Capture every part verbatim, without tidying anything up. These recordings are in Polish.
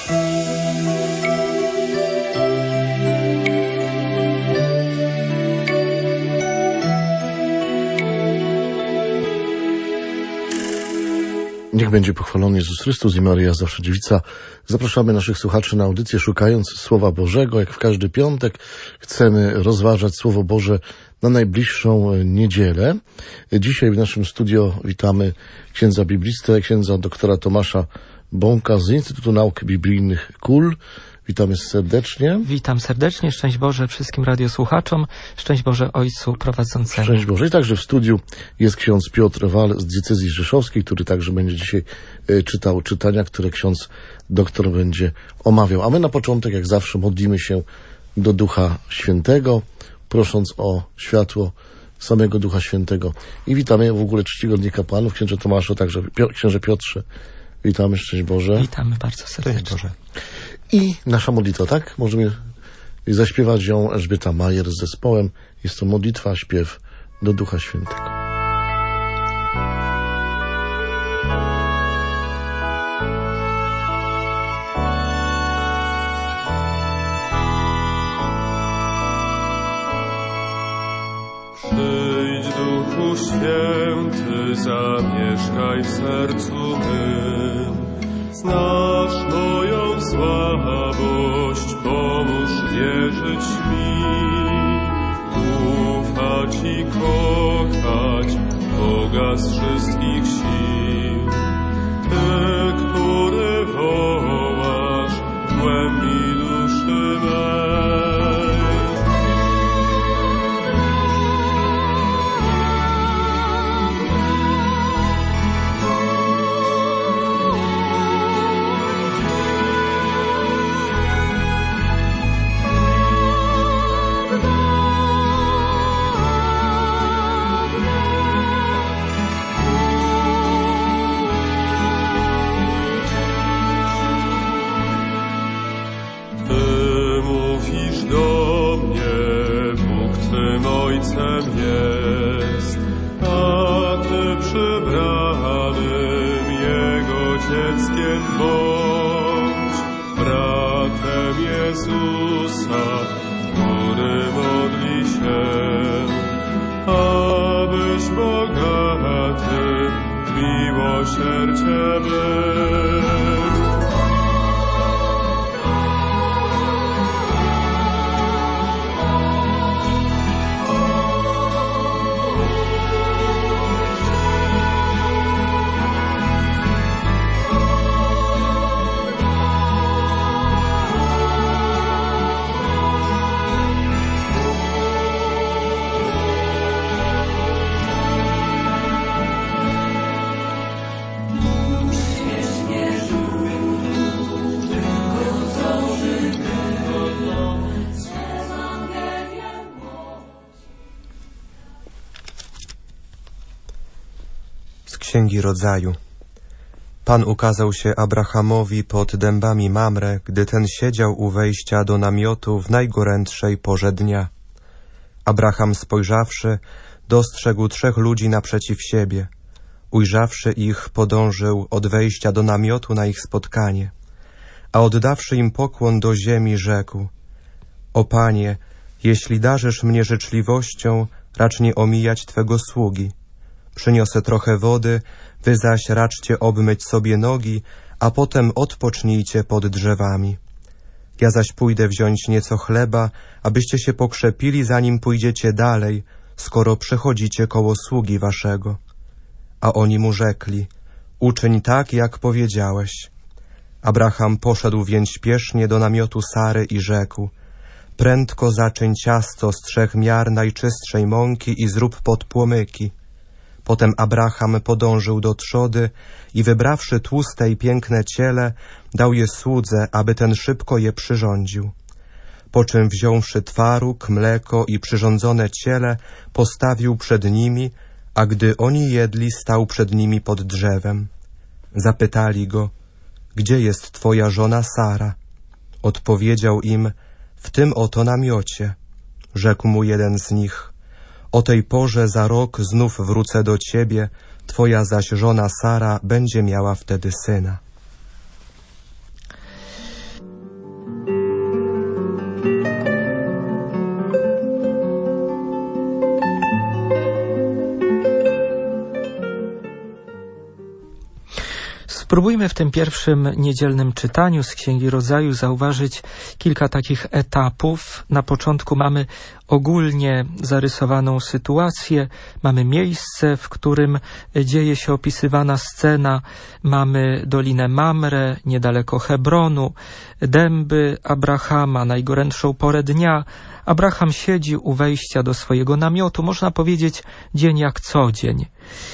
Niech będzie pochwalony Jezus Chrystus i Maryja zawsze dziewica. Zapraszamy naszych słuchaczy na audycję Szukając Słowa Bożego. Jak w każdy piątek chcemy rozważać Słowo Boże na najbliższą niedzielę. Dzisiaj w naszym studio witamy księdza biblistę, księdza doktora Tomasza Bąka z Instytutu Nauk Biblijnych K U L. Witamy serdecznie. Witam serdecznie. Szczęść Boże wszystkim radiosłuchaczom. Szczęść Boże Ojcu prowadzącemu. Szczęść Boże. I także w studiu jest ksiądz Piotr Wal z diecezji rzeszowskiej, który także będzie dzisiaj e, czytał czytania, które ksiądz doktor będzie omawiał. A my na początek, jak zawsze, modlimy się do Ducha Świętego, prosząc o światło samego Ducha Świętego. I witamy w ogóle czcigodnych kapłanów, księże Tomaszu, także Pio- księże Piotrze. Witamy, szczęść Boże. Witamy bardzo serdecznie. Boże. I nasza modlitwa, tak? Możemy zaśpiewać ją Elżbieta Majer z zespołem. Jest to modlitwa, śpiew do Ducha Świętego. Przyjdź, Duchu Święty, zamieszkaj w sercu mym. Znasz moją słabość, pomóż wierzyć mi. Ufać i kochać Boga z wszystkich sił. Ty, który wołasz w głębi duszy mej. Jest, a Ty przybranym Jego dzieckiem bądź, bratem Jezusa, który modli się, abyś bogaty w miłosierdzie był. Księgi Rodzaju. Pan ukazał się Abrahamowi pod dębami Mamre, gdy ten siedział u wejścia do namiotu w najgorętszej porze dnia. Abraham, spojrzawszy, dostrzegł trzech ludzi naprzeciw siebie. Ujrzawszy ich, podążył od wejścia do namiotu na ich spotkanie. A oddawszy im pokłon do ziemi, rzekł: O Panie, jeśli darzysz mnie życzliwością, racz nie omijać Twego sługi. Przyniosę trochę wody, wy zaś raczcie obmyć sobie nogi, a potem odpocznijcie pod drzewami. Ja zaś pójdę wziąć nieco chleba, abyście się pokrzepili, zanim pójdziecie dalej, skoro przechodzicie koło sługi waszego. A oni mu rzekli: Uczyń tak, jak powiedziałeś. Abraham poszedł więc śpiesznie do namiotu Sary i rzekł: Prędko zaczyń ciasto z trzech miar najczystszej mąki i zrób podpłomyki. Potem Abraham podążył do trzody i wybrawszy tłuste i piękne ciele, dał je słudze, aby ten szybko je przyrządził. Po czym wziąwszy twaróg, mleko i przyrządzone ciele, postawił przed nimi, a gdy oni jedli, stał przed nimi pod drzewem. Zapytali go: Gdzie jest twoja żona Sara? Odpowiedział im: W tym oto namiocie. Rzekł mu jeden z nich: O tej porze za rok znów wrócę do ciebie, twoja zaś żona Sara będzie miała wtedy syna. Spróbujmy w tym pierwszym niedzielnym czytaniu z Księgi Rodzaju zauważyć kilka takich etapów. Na początku mamy ogólnie zarysowaną sytuację, mamy miejsce, w którym dzieje się opisywana scena, mamy Dolinę Mamre, niedaleko Hebronu, dęby Abrahama, najgorętszą porę dnia. Abraham siedzi u wejścia do swojego namiotu, można powiedzieć dzień jak co dzień.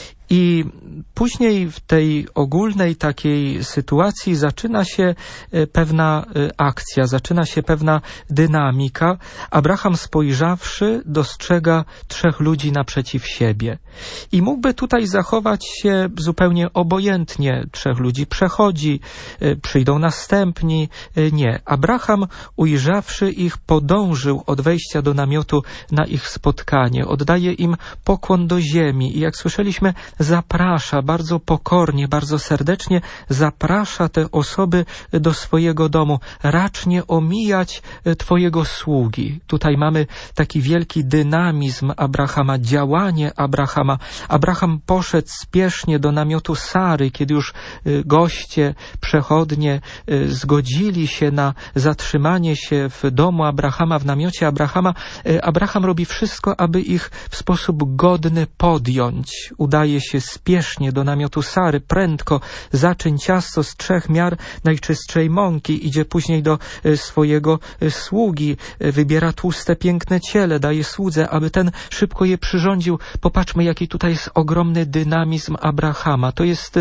I później w tej ogólnej takiej sytuacji zaczyna się pewna akcja, zaczyna się pewna dynamika. Abraham spojrzawszy dostrzega trzech ludzi naprzeciw siebie. I mógłby tutaj zachować się zupełnie obojętnie. Trzech ludzi przechodzi, przyjdą następni. Nie. Abraham, ujrzawszy ich, podążył od wejścia do namiotu na ich spotkanie. Oddaje im pokłon do ziemi. I jak słyszeliśmy, zaprasza bardzo pokornie, bardzo serdecznie, zaprasza te osoby do swojego domu. Racz nie omijać Twojego sługi. Tutaj mamy taki wielki dynamizm Abrahama, działanie Abrahama. Abraham poszedł spiesznie do namiotu Sary, kiedy już goście, przechodnie zgodzili się na zatrzymanie się w domu Abrahama, w namiocie Abrahama. Abraham robi wszystko, aby ich w sposób godny podjąć. Udaje się spiesznie do namiotu Sary, prędko zaczyń ciasto z trzech miar najczystszej mąki, idzie później do swojego sługi, wybiera tłuste, piękne ciele, daje słudze, aby ten szybko je przyrządził. Popatrzmy, jaki tutaj jest ogromny dynamizm Abrahama. To jest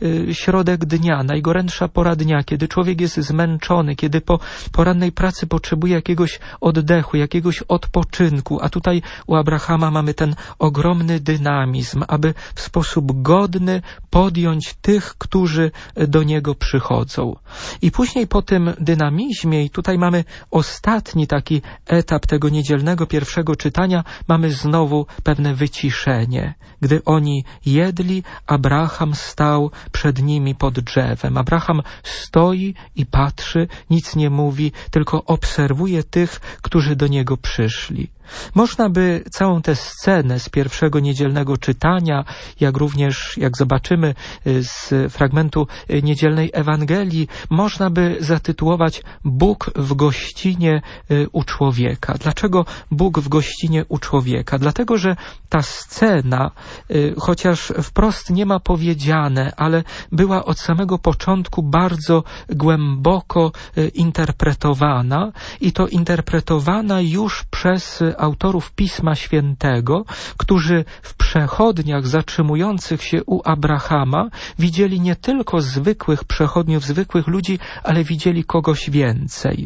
środek dnia, najgorętsza pora dnia, kiedy człowiek jest zmęczony, kiedy po porannej pracy potrzebuje jakiegoś oddechu, jakiegoś odpoczynku, a tutaj u Abrahama mamy ten ogromny dynamizm, aby w sposób godny podjąć tych, którzy do niego przychodzą. I później po tym dynamizmie, i tutaj mamy ostatni taki etap tego niedzielnego pierwszego czytania, mamy znowu pewne wyciszenie. Gdy oni jedli, Abraham stał przed nimi pod drzewem. Abraham stoi i patrzy, nic nie mówi, tylko obserwuje tych, którzy do niego przyszli. Można by całą tę scenę z pierwszego niedzielnego czytania, jak również, jak zobaczymy z fragmentu niedzielnej Ewangelii, można by zatytułować Bóg w gościnie u człowieka. Dlaczego Bóg w gościnie u człowieka? Dlatego, że ta scena, chociaż wprost nie ma powiedziane, ale była od samego początku bardzo głęboko interpretowana i to interpretowana już przez autorów Pisma Świętego, którzy w przechodniach zatrzymujących się u Abrahama widzieli nie tylko zwykłych przechodniów, zwykłych ludzi, ale widzieli kogoś więcej.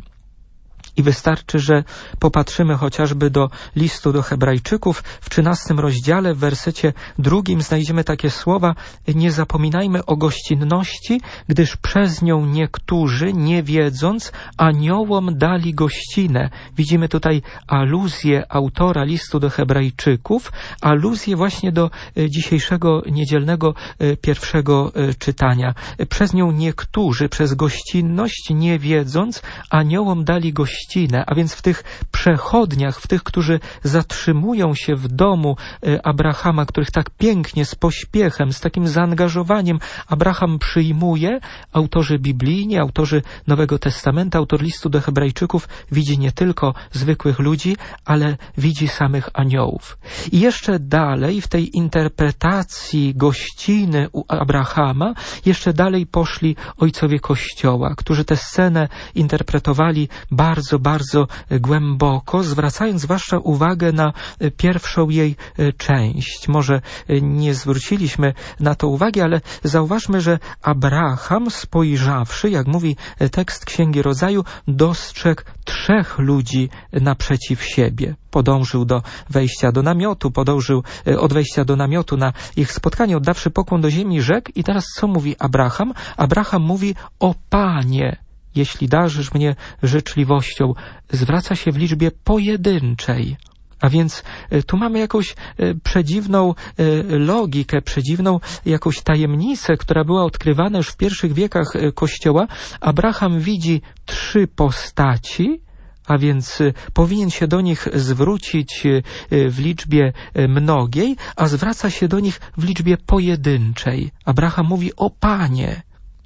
I wystarczy, że popatrzymy chociażby do listu do Hebrajczyków. W trzynastym rozdziale, w wersecie drugim znajdziemy takie słowa: nie zapominajmy o gościnności, gdyż przez nią niektórzy, nie wiedząc, aniołom dali gościnę. Widzimy tutaj aluzję autora listu do Hebrajczyków, aluzję właśnie do dzisiejszego niedzielnego pierwszego czytania. Przez nią niektórzy, przez gościnność, nie wiedząc, aniołom dali gościnę. A więc w tych przechodniach, w tych, którzy zatrzymują się w domu Abrahama, których tak pięknie, z pośpiechem, z takim zaangażowaniem Abraham przyjmuje, autorzy biblijni, autorzy Nowego Testamentu, autor listu do Hebrajczyków widzi nie tylko zwykłych ludzi, ale widzi samych aniołów. I jeszcze dalej w tej interpretacji gościny u Abrahama, jeszcze dalej poszli ojcowie Kościoła, którzy tę scenę interpretowali bardzo, bardzo głęboko, zwracając zwłaszcza uwagę na pierwszą jej część. Może nie zwróciliśmy na to uwagi, ale zauważmy, że Abraham, spojrzawszy, jak mówi tekst Księgi Rodzaju, dostrzegł trzech ludzi naprzeciw siebie. Podążył do wejścia do namiotu, podążył od wejścia do namiotu na ich spotkanie, oddawszy pokłon do ziemi, rzekł. I teraz co mówi Abraham? Abraham mówi: o Panie, jeśli darzysz mnie życzliwością. Zwraca się w liczbie pojedynczej. A więc tu mamy jakąś przedziwną logikę, przedziwną jakąś tajemnicę, która była odkrywana już w pierwszych wiekach Kościoła. Abraham widzi trzy postaci, a więc powinien się do nich zwrócić w liczbie mnogiej, a zwraca się do nich w liczbie pojedynczej. Abraham mówi: o Panie.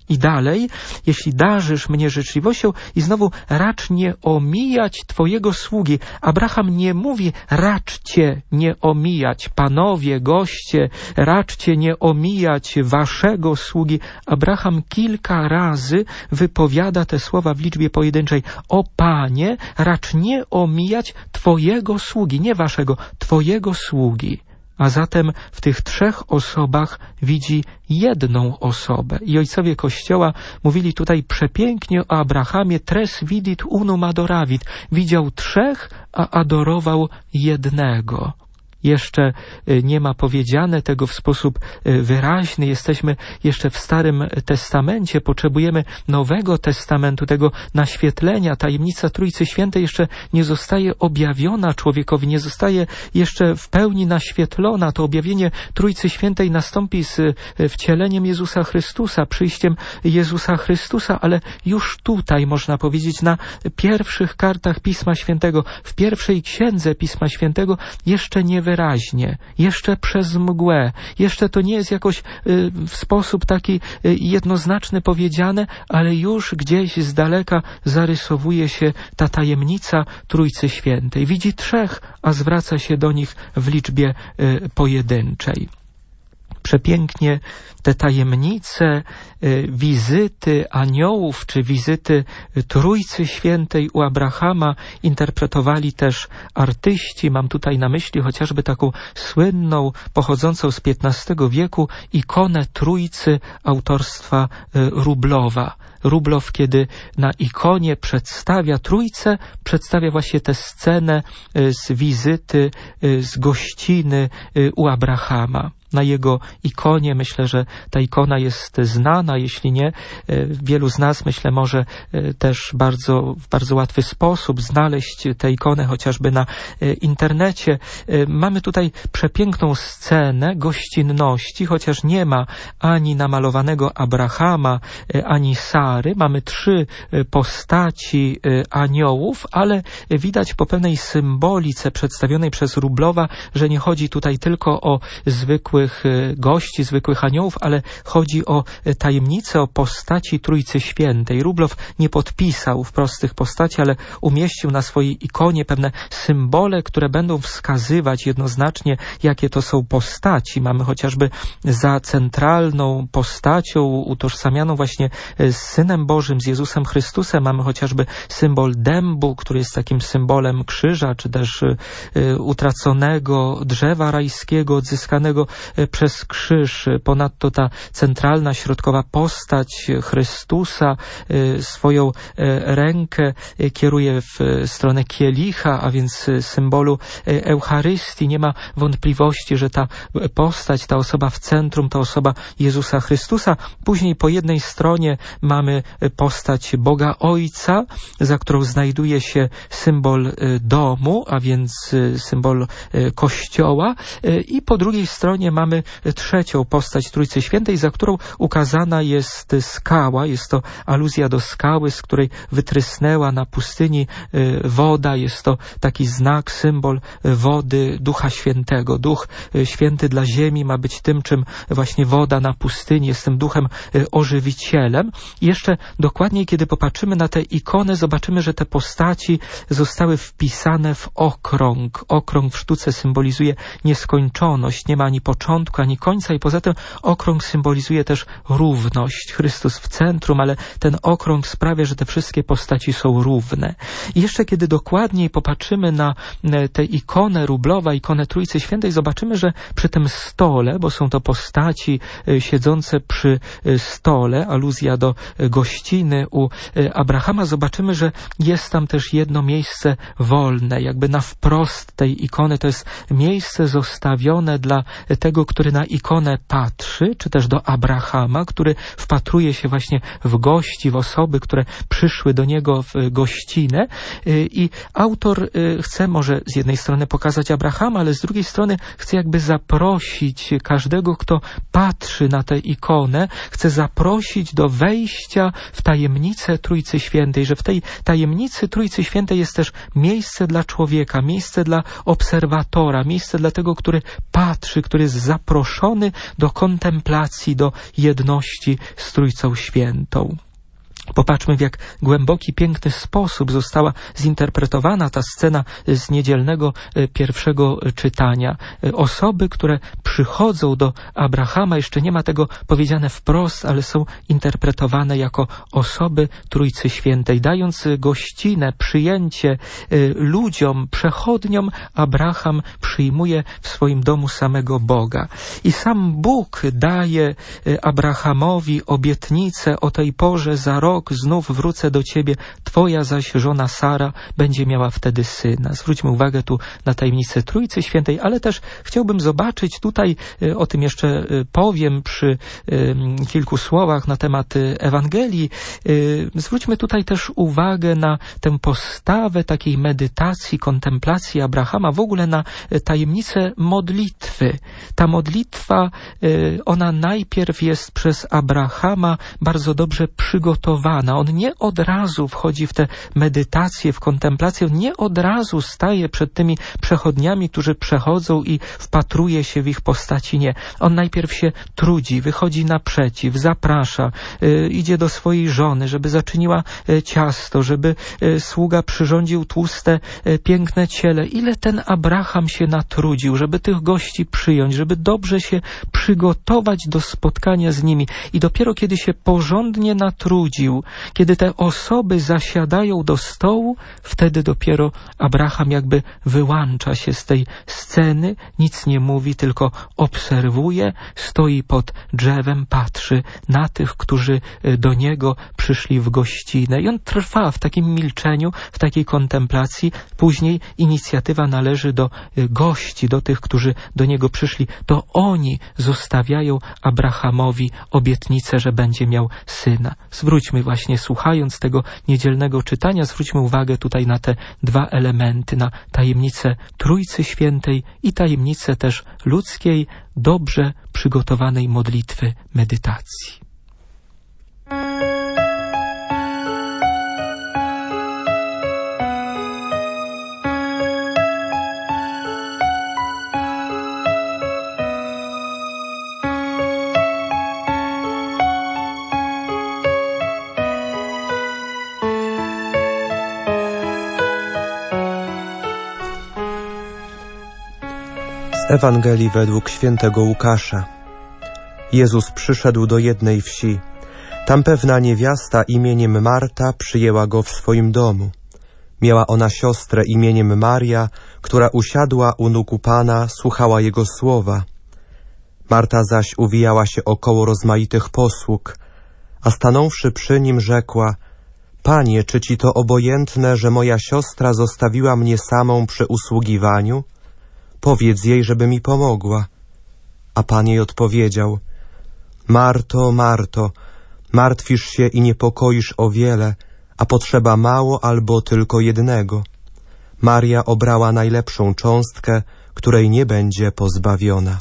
I dalej, jeśli darzysz mnie życzliwością i znowu racz nie omijać Twojego sługi. Abraham nie mówi raczcie nie omijać, panowie, goście, raczcie nie omijać Waszego sługi. Abraham kilka razy wypowiada te słowa w liczbie pojedynczej. O Panie, racz nie omijać Twojego sługi, nie Waszego, Twojego sługi. A zatem w tych trzech osobach widzi jedną osobę. I ojcowie Kościoła mówili tutaj przepięknie o Abrahamie: tres vidit unum adoravit. Widział trzech, a adorował jednego. Jeszcze nie ma powiedziane tego w sposób wyraźny. Jesteśmy jeszcze w Starym Testamencie. Potrzebujemy Nowego Testamentu, tego naświetlenia. Tajemnica Trójcy Świętej jeszcze nie zostaje objawiona człowiekowi, nie zostaje jeszcze w pełni naświetlona. To objawienie Trójcy Świętej nastąpi z wcieleniem Jezusa Chrystusa, przyjściem Jezusa Chrystusa, ale już tutaj, można powiedzieć, na pierwszych kartach Pisma Świętego, w pierwszej księdze Pisma Świętego jeszcze nie wyraźnie, jeszcze przez mgłę, jeszcze to nie jest jakoś y, w sposób taki y, jednoznaczny powiedziane, ale już gdzieś z daleka zarysowuje się ta tajemnica Trójcy Świętej. Widzi trzech, a zwraca się do nich w liczbie y, pojedynczej. Przepięknie te tajemnice y, wizyty aniołów, czy wizyty Trójcy Świętej u Abrahama interpretowali też artyści. Mam tutaj na myśli chociażby taką słynną, pochodzącą z piętnastego wieku, ikonę Trójcy autorstwa y, Rublowa. Rublow, kiedy na ikonie przedstawia Trójcę, przedstawia właśnie tę scenę y, z wizyty, y, z gościny y, u Abrahama. Na jego ikonie, myślę, że ta ikona jest znana, jeśli nie, wielu z nas, myślę, może też bardzo, w bardzo łatwy sposób znaleźć tę ikonę chociażby na internecie. Mamy tutaj przepiękną scenę gościnności, chociaż nie ma ani namalowanego Abrahama, ani Sary. Mamy trzy postaci aniołów, ale widać po pewnej symbolice przedstawionej przez Rublowa, że nie chodzi tutaj tylko o zwykły gości, zwykłych aniołów, ale chodzi o tajemnicę, o postaci Trójcy Świętej. Rublow nie podpisał wprost tych postaci, ale umieścił na swojej ikonie pewne symbole, które będą wskazywać jednoznacznie, jakie to są postaci. Mamy chociażby za centralną postacią utożsamianą właśnie z Synem Bożym, z Jezusem Chrystusem. Mamy chociażby symbol dębu, który jest takim symbolem krzyża, czy też utraconego drzewa rajskiego, odzyskanego przez krzyż. Ponadto ta centralna, środkowa postać Chrystusa swoją rękę kieruje w stronę kielicha, a więc symbolu Eucharystii. Nie ma wątpliwości, że ta postać, ta osoba w centrum, to osoba Jezusa Chrystusa. Później po jednej stronie mamy postać Boga Ojca, za którą znajduje się symbol domu, a więc symbol Kościoła, i po drugiej stronie mamy trzecią postać Trójcy Świętej, za którą ukazana jest skała. Jest to aluzja do skały, z której wytrysnęła na pustyni woda. Jest to taki znak, symbol wody Ducha Świętego. Duch Święty dla ziemi ma być tym, czym właśnie woda na pustyni jest tym duchem ożywicielem. I jeszcze dokładniej, kiedy popatrzymy na tę ikonę, zobaczymy, że te postaci zostały wpisane w okrąg. Okrąg w sztuce symbolizuje nieskończoność. Nie ma ani początku, ani końca, i poza tym okrąg symbolizuje też równość. Chrystus w centrum, ale ten okrąg sprawia, że te wszystkie postaci są równe. I jeszcze kiedy dokładniej popatrzymy na tę ikonę Rublowa, ikonę Trójcy Świętej, zobaczymy, że przy tym stole, bo są to postaci siedzące przy stole, aluzja do gościny u Abrahama, zobaczymy, że jest tam też jedno miejsce wolne, jakby na wprost tej ikony. To jest miejsce zostawione dla tego, który na ikonę patrzy, czy też do Abrahama, który wpatruje się właśnie w gości, w osoby, które przyszły do niego w gościnę. I autor chce może z jednej strony pokazać Abrahama, ale z drugiej strony chce jakby zaprosić każdego, kto patrzy na tę ikonę, chce zaprosić do wejścia w tajemnicę Trójcy Świętej, że w tej tajemnicy Trójcy Świętej jest też miejsce dla człowieka, miejsce dla obserwatora, miejsce dla tego, który patrzy, który jest zaproszony do kontemplacji, do jedności z Trójcą Świętą. Popatrzmy, w jak głęboki, piękny sposób została zinterpretowana ta scena z niedzielnego pierwszego czytania. Osoby, które przychodzą do Abrahama, jeszcze nie ma tego powiedziane wprost, ale są interpretowane jako osoby Trójcy Świętej. Dając gościnę, przyjęcie ludziom, przechodniom, Abraham przyjmuje w swoim domu samego Boga. I sam Bóg daje Abrahamowi obietnicę: o tej porze za rok znów wrócę do ciebie, twoja zaś żona Sara będzie miała wtedy syna. Zwróćmy uwagę tu na tajemnicę Trójcy Świętej, ale też chciałbym zobaczyć tutaj, o tym jeszcze powiem przy kilku słowach na temat Ewangelii. Zwróćmy tutaj też uwagę na tę postawę takiej medytacji, kontemplacji Abrahama, w ogóle na tajemnicę modlitwy. Ta modlitwa, ona najpierw jest przez Abrahama bardzo dobrze przygotowana. On nie od razu wchodzi w tę medytację, w kontemplację, on nie od razu staje przed tymi przechodniami, którzy przechodzą i wpatruje się w ich postaci. Nie. On najpierw się trudzi, wychodzi naprzeciw, zaprasza, y, idzie do swojej żony, żeby zaczyniła y, ciasto, żeby y, sługa przyrządził tłuste, y, piękne ciele. Ile ten Abraham się natrudził, żeby tych gości przyjąć, żeby dobrze się przygotować do spotkania z nimi. I dopiero kiedy się porządnie natrudził, kiedy te osoby zasiadają do stołu, wtedy dopiero Abraham jakby wyłącza się z tej sceny, nic nie mówi, tylko obserwuje, stoi pod drzewem, patrzy na tych, którzy do niego przyszli w gościnę. I on trwa w takim milczeniu, w takiej kontemplacji. Później inicjatywa należy do gości, do tych, którzy do niego przyszli. To oni zostawiają Abrahamowi obietnicę, że będzie miał syna. Zwróćmy właśnie, słuchając tego niedzielnego czytania, zwróćmy uwagę tutaj na te dwa elementy, na tajemnicę Trójcy Świętej i tajemnicę też ludzkiej, dobrze przygotowanej modlitwy, medytacji. Ewangelii według świętego Łukasza. Jezus przyszedł do jednej wsi. Tam pewna niewiasta imieniem Marta przyjęła go w swoim domu. Miała ona siostrę imieniem Maria, która usiadła u nóg Pana, słuchała Jego słowa. Marta zaś uwijała się około rozmaitych posług, a stanąwszy przy Nim rzekła: Panie, czy Ci to obojętne, że moja siostra zostawiła mnie samą przy usługiwaniu? Powiedz jej, żeby mi pomogła. A Pan jej odpowiedział: Marto, Marto, martwisz się i niepokoisz o wiele, a potrzeba mało albo tylko jednego. Maria obrała najlepszą cząstkę, której nie będzie pozbawiona.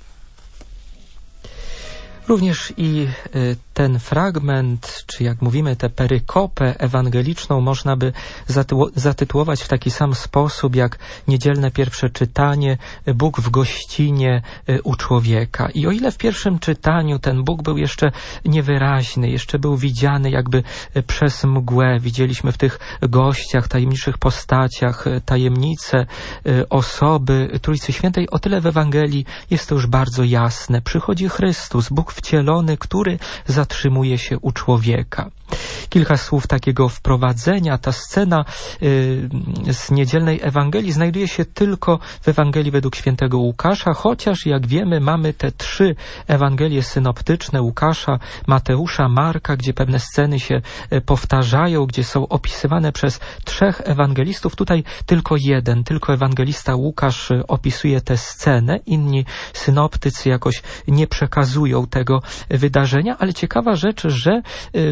Również i ten fragment, czy jak mówimy, tę perykopę ewangeliczną można by zatytułować w taki sam sposób jak niedzielne pierwsze czytanie, Bóg w gościnie u człowieka. I o ile w pierwszym czytaniu ten Bóg był jeszcze niewyraźny, jeszcze był widziany jakby przez mgłę, widzieliśmy w tych gościach, tajemniczych postaciach, tajemnice, osoby Trójcy Świętej, o tyle w Ewangelii jest to już bardzo jasne. Przychodzi Chrystus, Bóg wcielony, który zatrzymuje się u człowieka. Kilka słów takiego wprowadzenia. Ta scena y, z niedzielnej Ewangelii znajduje się tylko w Ewangelii według świętego Łukasza, chociaż jak wiemy mamy te trzy Ewangelie synoptyczne Łukasza, Mateusza, Marka, gdzie pewne sceny się powtarzają, gdzie są opisywane przez trzech ewangelistów. Tutaj tylko jeden, tylko ewangelista Łukasz opisuje tę scenę, inni synoptycy jakoś nie przekazują tego wydarzenia, ale ciekawa rzecz, że y, pod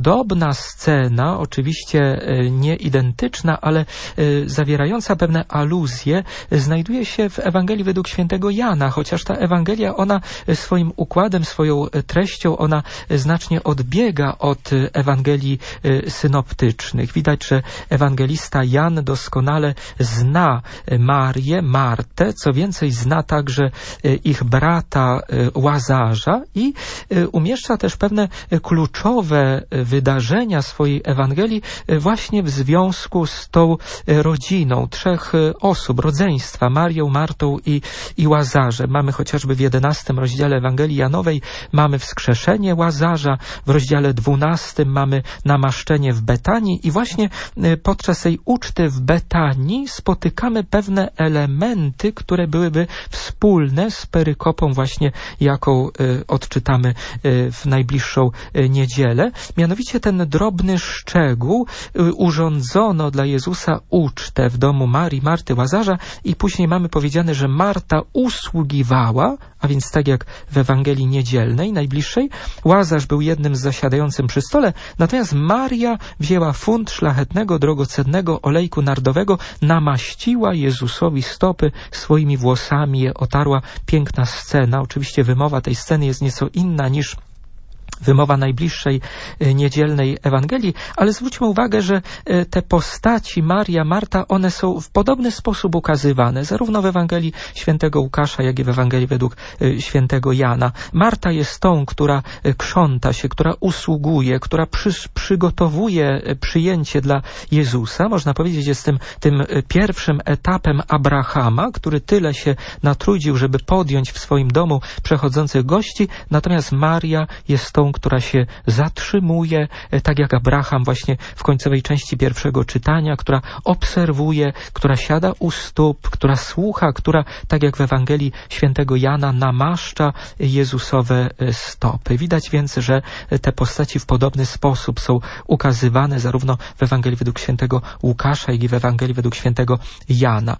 podobna scena, oczywiście nie identyczna, ale zawierająca pewne aluzje, znajduje się w Ewangelii według świętego Jana, chociaż ta Ewangelia, ona swoim układem, swoją treścią, ona znacznie odbiega od Ewangelii synoptycznych. Widać, że ewangelista Jan doskonale zna Marię, Martę, co więcej zna także ich brata Łazarza i umieszcza też pewne kluczowe wydarzenia swojej Ewangelii właśnie w związku z tą rodziną trzech osób, rodzeństwa, Marią, Martą i, i Łazarzem. Mamy chociażby w jedenastym rozdziale Ewangelii Janowej mamy wskrzeszenie Łazarza, w rozdziale dwunastym mamy namaszczenie w Betanii i właśnie podczas tej uczty w Betanii spotykamy pewne elementy, które byłyby wspólne z perykopą właśnie, jaką odczytamy w najbliższą niedzielę. Mianowicie ten drobny szczegół: urządzono dla Jezusa ucztę w domu Marii, Marty, Łazarza i później mamy powiedziane, że Marta usługiwała, a więc tak jak w Ewangelii Niedzielnej, najbliższej, Łazarz był jednym z zasiadającym przy stole, natomiast Maria wzięła funt szlachetnego, drogocennego olejku nardowego, namaściła Jezusowi stopy swoimi włosami, je otarła. Piękna scena. Oczywiście wymowa tej sceny jest nieco inna niż wymowa najbliższej niedzielnej Ewangelii, ale zwróćmy uwagę, że te postaci Maria, Marta, one są w podobny sposób ukazywane, zarówno w Ewangelii świętego Łukasza, jak i w Ewangelii według świętego Jana. Marta jest tą, która krząta się, która usługuje, która przy, przygotowuje przyjęcie dla Jezusa. Można powiedzieć, jest tym, tym pierwszym etapem Abrahama, który tyle się natrudził, żeby podjąć w swoim domu przechodzących gości, natomiast Maria jest tą, która się zatrzymuje, tak jak Abraham właśnie w końcowej części pierwszego czytania, która obserwuje, która siada u stóp, która słucha, która, tak jak w Ewangelii świętego Jana, namaszcza Jezusowe stopy. Widać więc, że te postaci w podobny sposób są ukazywane zarówno w Ewangelii według świętego Łukasza, jak i w Ewangelii według świętego Jana.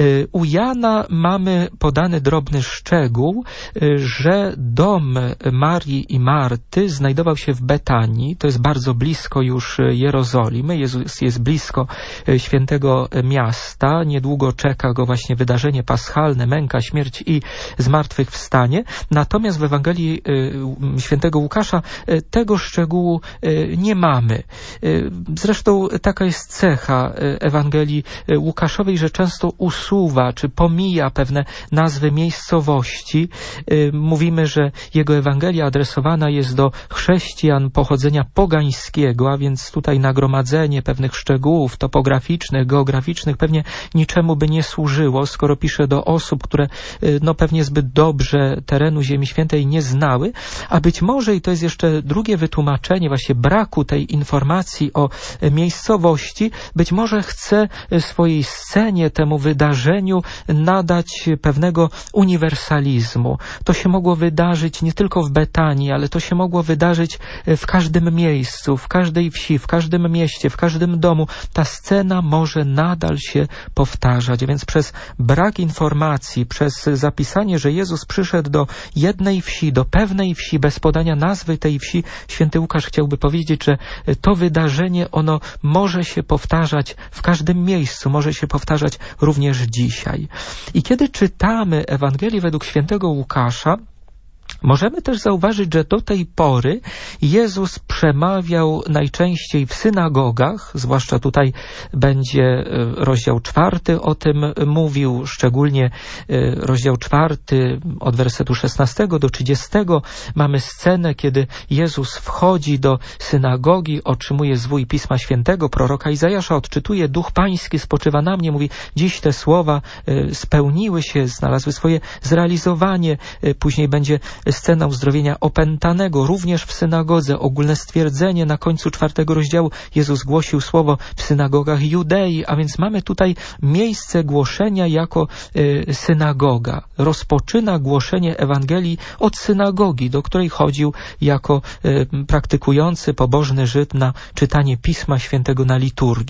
U Jana mamy podany drobny szczegół, że dom Marii i Marty znajdował się w Betanii, to jest bardzo blisko już Jerozolimy. Jezus jest blisko świętego miasta, niedługo czeka go właśnie wydarzenie paschalne, męka, śmierć i zmartwychwstanie. Natomiast w Ewangelii świętego Łukasza tego szczegółu nie mamy. Zresztą taka jest cecha Ewangelii Łukaszowej, że często usuwa czy pomija pewne nazwy miejscowości. Mówimy, że jego Ewangelia adresowana jest do chrześcijan pochodzenia pogańskiego, a więc tutaj nagromadzenie pewnych szczegółów topograficznych, geograficznych pewnie niczemu by nie służyło, skoro pisze do osób, które no pewnie zbyt dobrze terenu Ziemi Świętej nie znały, a być może, i to jest jeszcze drugie wytłumaczenie właśnie braku tej informacji o miejscowości, być może chce swojej scenie, temu wydarzeniu nadać pewnego uniwersalizmu. To się mogło wydarzyć nie tylko w Betanii, ale to się mogło wydarzyć w każdym miejscu, w każdej wsi, w każdym mieście, w każdym domu. Ta scena może nadal się powtarzać, więc przez brak informacji, przez zapisanie, że Jezus przyszedł do jednej wsi, do pewnej wsi, bez podania nazwy tej wsi, święty Łukasz chciałby powiedzieć, że to wydarzenie, ono może się powtarzać w każdym miejscu, może się powtarzać również dzisiaj. I kiedy czytamy Ewangelię według świętego Łukasza, możemy też zauważyć, że do tej pory Jezus przemawiał najczęściej w synagogach, zwłaszcza tutaj będzie rozdział czwarty o tym mówił, szczególnie rozdział czwarty od wersetu szesnastego do trzydziestego. Mamy scenę, kiedy Jezus wchodzi do synagogi, otrzymuje zwój Pisma Świętego, proroka Izajasza, odczytuje: Duch Pański spoczywa na mnie, mówi, dziś te słowa spełniły się, znalazły swoje zrealizowanie. Później będzie scena uzdrowienia opętanego, również w synagodze, ogólne stwierdzenie na końcu czwartego rozdziału. Jezus głosił słowo w synagogach Judei, a więc mamy tutaj miejsce głoszenia jako y, synagoga. Rozpoczyna głoszenie Ewangelii od synagogi, do której chodził jako y, praktykujący, pobożny Żyd na czytanie Pisma Świętego, na liturgię.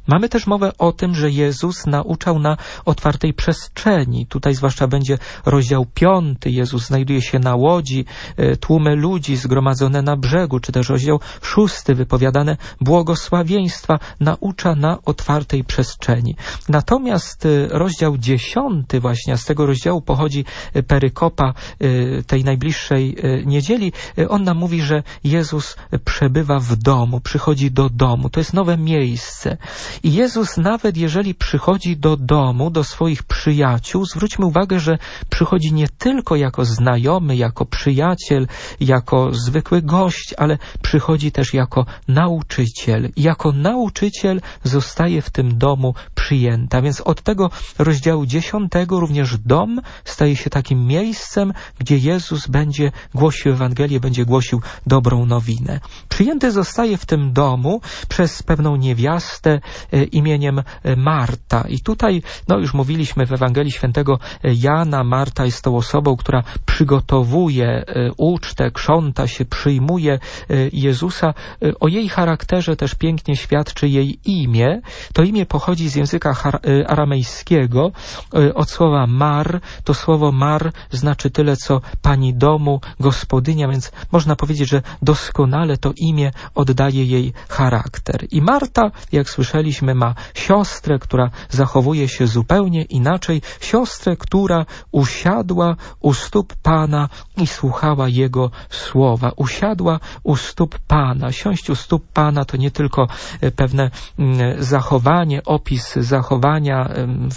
Mamy też mowę o tym, że Jezus nauczał na otwartej przestrzeni. Tutaj zwłaszcza będzie rozdział piąty. Jezus znajduje się na łodzi, tłumy ludzi zgromadzone na brzegu, czy też rozdział szósty, wypowiadane błogosławieństwa, naucza na otwartej przestrzeni. Natomiast rozdział dziesiąty właśnie, a z tego rozdziału pochodzi perykopa tej najbliższej niedzieli, on nam mówi, że Jezus przebywa w domu, przychodzi do domu. To jest nowe miejsce. I Jezus nawet jeżeli przychodzi do domu, do swoich przyjaciół, zwróćmy uwagę, że przychodzi nie tylko jako znajomy, jako przyjaciel, jako zwykły gość, ale przychodzi też jako nauczyciel. Jako nauczyciel zostaje w tym domu przyjęta. Więc od tego rozdziału dziesiątego również dom staje się takim miejscem, gdzie Jezus będzie głosił Ewangelię, będzie głosił dobrą nowinę. Przyjęty zostaje w tym domu przez pewną niewiastę e, imieniem Marta. I tutaj, no już mówiliśmy w Ewangelii Świętego Jana, Marta jest tą osobą, która przygotowuje e, ucztę, krząta się, przyjmuje e, Jezusa. E, o jej charakterze też pięknie świadczy jej imię. To imię pochodzi z języka e, aramejskiego, e, od słowa mar. To słowo mar znaczy tyle, co pani domu, gospodynia, więc można powiedzieć, że doskonale to imię oddaje jej charakter. I Marta, jak słyszeliśmy, ma siostrę, która zachowuje się zupełnie inaczej. Siostrę, która usiadła u stóp Pana i słuchała Jego słowa. Usiadła u stóp Pana. Siąść u stóp Pana to nie tylko pewne zachowanie, opis zachowania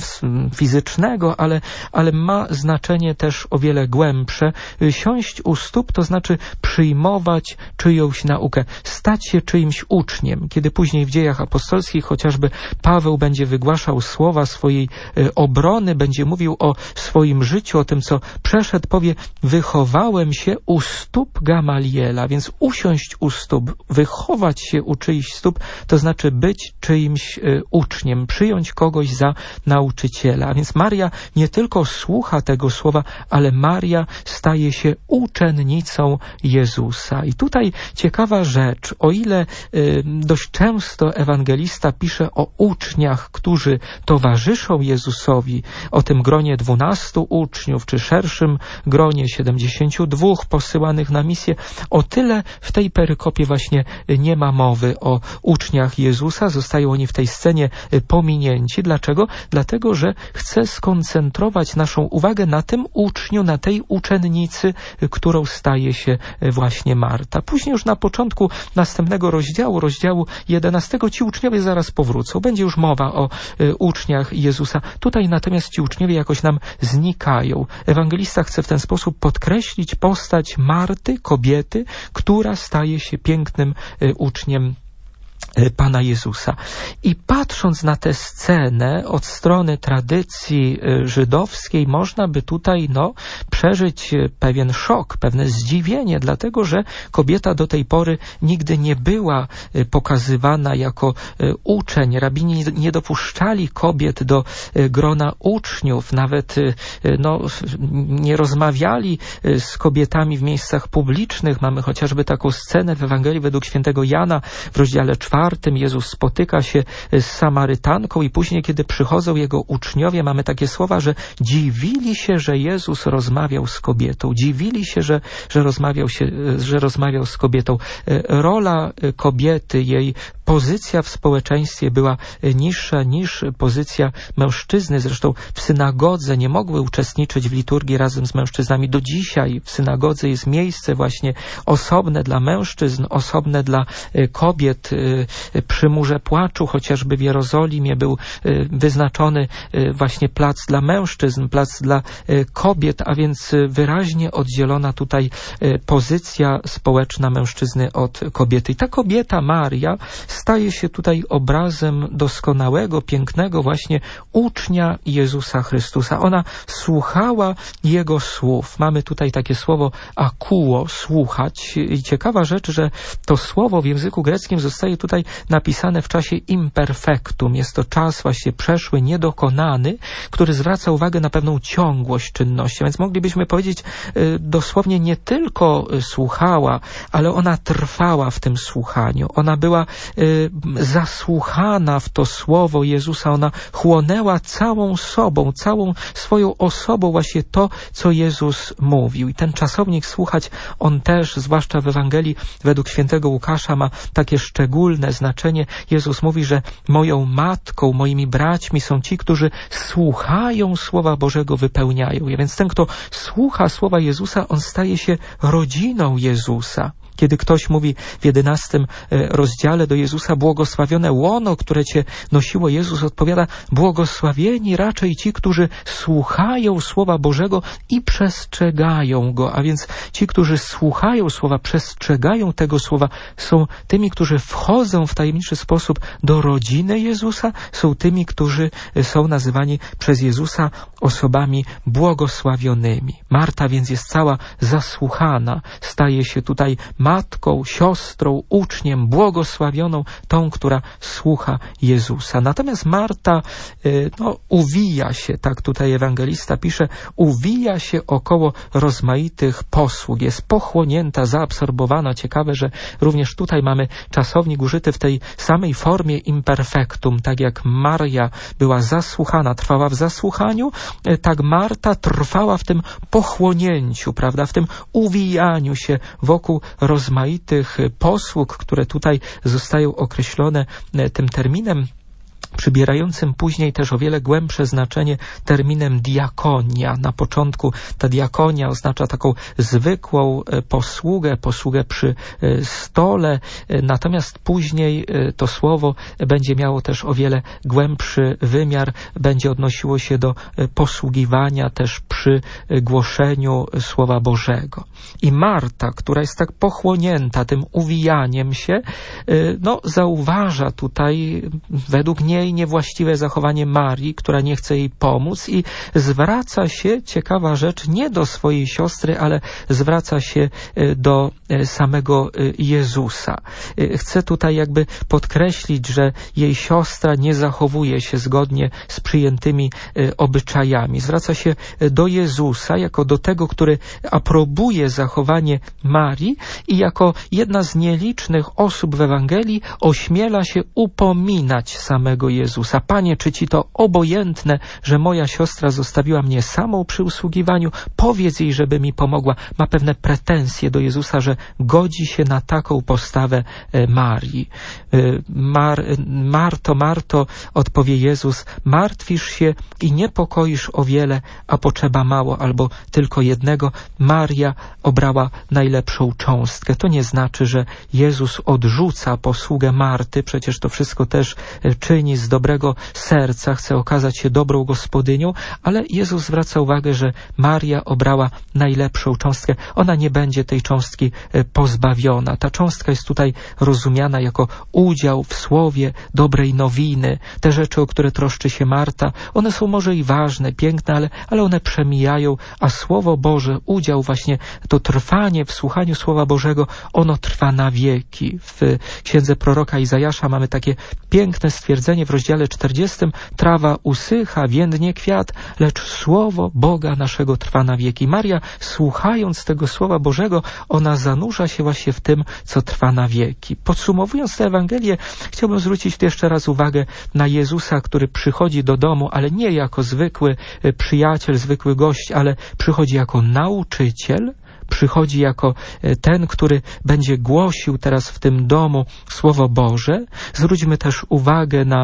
fizycznego, ale, ale ma znaczenie też o wiele głębsze. Siąść u stóp to znaczy przyjmować czyjąś naukę, stać się czyimś uczniem. Kiedy później w dziejach apostolskich chociażby Paweł będzie wygłaszał słowa swojej obrony, będzie mówił o swoim życiu, o tym, co przeszedł, powie: wychowałem się u stóp Gamaliela, więc usiąść u stóp, wychować się u czyichś stóp, to znaczy być czyimś uczniem, przyjąć kogoś za nauczyciela. A więc Maria nie tylko słucha tego słowa, ale Maria staje się uczennicą Jezusa. I tutaj ciekawa rzecz, o ile y, dość często ewangelista pisze o uczniach, którzy towarzyszą Jezusowi, o tym gronie dwunastu uczniów, czy szerszym gronie siedemdziesięciu dwóch posyłanych na misję, o tyle w tej perykopie właśnie nie ma mowy o uczniach Jezusa, zostają oni w tej scenie pominięci. Dlaczego? Dlatego, że chce skoncentrować naszą uwagę na tym uczniu, na tej uczennicy, którą staje się właśnie Marta. Później już na początku następnego rozdziału, rozdziału jedenastego, ci uczniowie zaraz powrócą. Będzie już mowa o y, uczniach Jezusa. Tutaj natomiast ci uczniowie jakoś nam znikają. Ewangelista chce w ten sposób podkreślić postać Marty, kobiety, która staje się pięknym y, uczniem Pana Jezusa. I patrząc na tę scenę od strony tradycji żydowskiej, można by tutaj no, przeżyć pewien szok, pewne zdziwienie, dlatego że kobieta do tej pory nigdy nie była pokazywana jako uczeń. Rabini nie dopuszczali kobiet do grona uczniów, nawet no, nie rozmawiali z kobietami w miejscach publicznych. Mamy chociażby taką scenę w Ewangelii według świętego Jana w rozdziale czwartym. Jezus spotyka się z Samarytanką i później, kiedy przychodzą Jego uczniowie, mamy takie słowa, że dziwili się, że Jezus rozmawiał z kobietą. Dziwili się, że, że, rozmawiał się, że rozmawiał z kobietą. Rola kobiety, jej pozycja w społeczeństwie była niższa niż pozycja mężczyzny. Zresztą w synagodze nie mogły uczestniczyć w liturgii razem z mężczyznami. Do dzisiaj w synagodze jest miejsce właśnie osobne dla mężczyzn, osobne dla kobiet. Przy murze płaczu, chociażby w Jerozolimie, był wyznaczony właśnie plac dla mężczyzn, plac dla kobiet, a więc wyraźnie oddzielona tutaj pozycja społeczna mężczyzny od kobiety. I ta kobieta, Maria, staje się tutaj obrazem doskonałego, pięknego właśnie ucznia Jezusa Chrystusa. Ona słuchała Jego słów. Mamy tutaj takie słowo akuo, słuchać. I ciekawa rzecz, że to słowo w języku greckim zostaje tutaj tutaj napisane w czasie imperfectum. Jest to czas właśnie przeszły, niedokonany, który zwraca uwagę na pewną ciągłość czynności. Więc moglibyśmy powiedzieć dosłownie nie tylko słuchała, ale ona trwała w tym słuchaniu. Ona była zasłuchana w to słowo Jezusa. Ona chłonęła całą sobą, całą swoją osobą właśnie to, co Jezus mówił. I ten czasownik słuchać, on też, zwłaszcza w Ewangelii według świętego Łukasza, ma takie szczególne znaczenie. Jezus mówi, że moją matką, moimi braćmi są ci, którzy słuchają Słowa Bożego, wypełniają je. Więc ten, kto słucha Słowa Jezusa, on staje się rodziną Jezusa. Kiedy ktoś mówi w jedenastym rozdziale do Jezusa, błogosławione łono, które Cię nosiło, Jezus odpowiada, błogosławieni raczej ci, którzy słuchają Słowa Bożego i przestrzegają Go. A więc ci, którzy słuchają Słowa, przestrzegają tego Słowa, są tymi, którzy wchodzą w tajemniczy sposób do rodziny Jezusa, są tymi, którzy są nazywani przez Jezusa osobami błogosławionymi. Marta więc jest cała zasłuchana, staje się tutaj matką, siostrą, uczniem, błogosławioną, tą, która słucha Jezusa. Natomiast Marta no, uwija się, tak tutaj ewangelista pisze, uwija się około rozmaitych posług, jest pochłonięta, zaabsorbowana. Ciekawe, że również tutaj mamy czasownik użyty w tej samej formie imperfectum, tak jak Maria była zasłuchana, trwała w zasłuchaniu, tak Marta trwała w tym pochłonięciu, prawda, w tym uwijaniu się wokół rozmaitych posług, które tutaj zostają określone tym terminem, przybierającym później też o wiele głębsze znaczenie terminem diakonia. Na początku ta diakonia oznacza taką zwykłą posługę, posługę przy stole, natomiast później to słowo będzie miało też o wiele głębszy wymiar, będzie odnosiło się do posługiwania też przy głoszeniu Słowa Bożego. I Marta, która jest tak pochłonięta tym uwijaniem się, no zauważa tutaj według niej niewłaściwe zachowanie Marii, która nie chce jej pomóc i zwraca się, ciekawa rzecz, nie do swojej siostry, ale zwraca się do samego Jezusa. Chce tutaj jakby podkreślić, że jej siostra nie zachowuje się zgodnie z przyjętymi obyczajami. Zwraca się do Jezusa jako do tego, który aprobuje zachowanie Marii i jako jedna z nielicznych osób w Ewangelii ośmiela się upominać samego Jezusa. Panie, czy Ci to obojętne, że moja siostra zostawiła mnie samą przy usługiwaniu? Powiedz jej, żeby mi pomogła. Ma pewne pretensje do Jezusa, że godzi się na taką postawę Marii. Mar, Marto, Marto, odpowie Jezus, martwisz się i niepokoisz o wiele, a potrzeba mało albo tylko jednego. Maria obrała najlepszą cząstkę. To nie znaczy, że Jezus odrzuca posługę Marty. Przecież to wszystko też czyni z dobrego serca, chce okazać się dobrą gospodynią, ale Jezus zwraca uwagę, że Maria obrała najlepszą cząstkę. Ona nie będzie tej cząstki pozbawiona. Ta cząstka jest tutaj rozumiana jako udział w słowie dobrej nowiny. Te rzeczy, o które troszczy się Marta, one są może i ważne, piękne, ale, ale one przemijają, a Słowo Boże, udział właśnie, to trwanie w słuchaniu Słowa Bożego, ono trwa na wieki. W księdze proroka Izajasza mamy takie piękne stwierdzenie w rozdziale czterdziestym. Trawa usycha, więdnie kwiat, lecz Słowo Boga naszego trwa na wieki. Maria, słuchając tego Słowa Bożego, ona zanurza się właśnie w tym, co trwa na wieki. Podsumowując tę Ewangelię, chciałbym zwrócić tu jeszcze raz uwagę na Jezusa, który przychodzi do domu, ale nie jako zwykły przyjaciel, zwykły gość, ale przychodzi jako nauczyciel, przychodzi jako ten, który będzie głosił teraz w tym domu Słowo Boże. Zwróćmy też uwagę na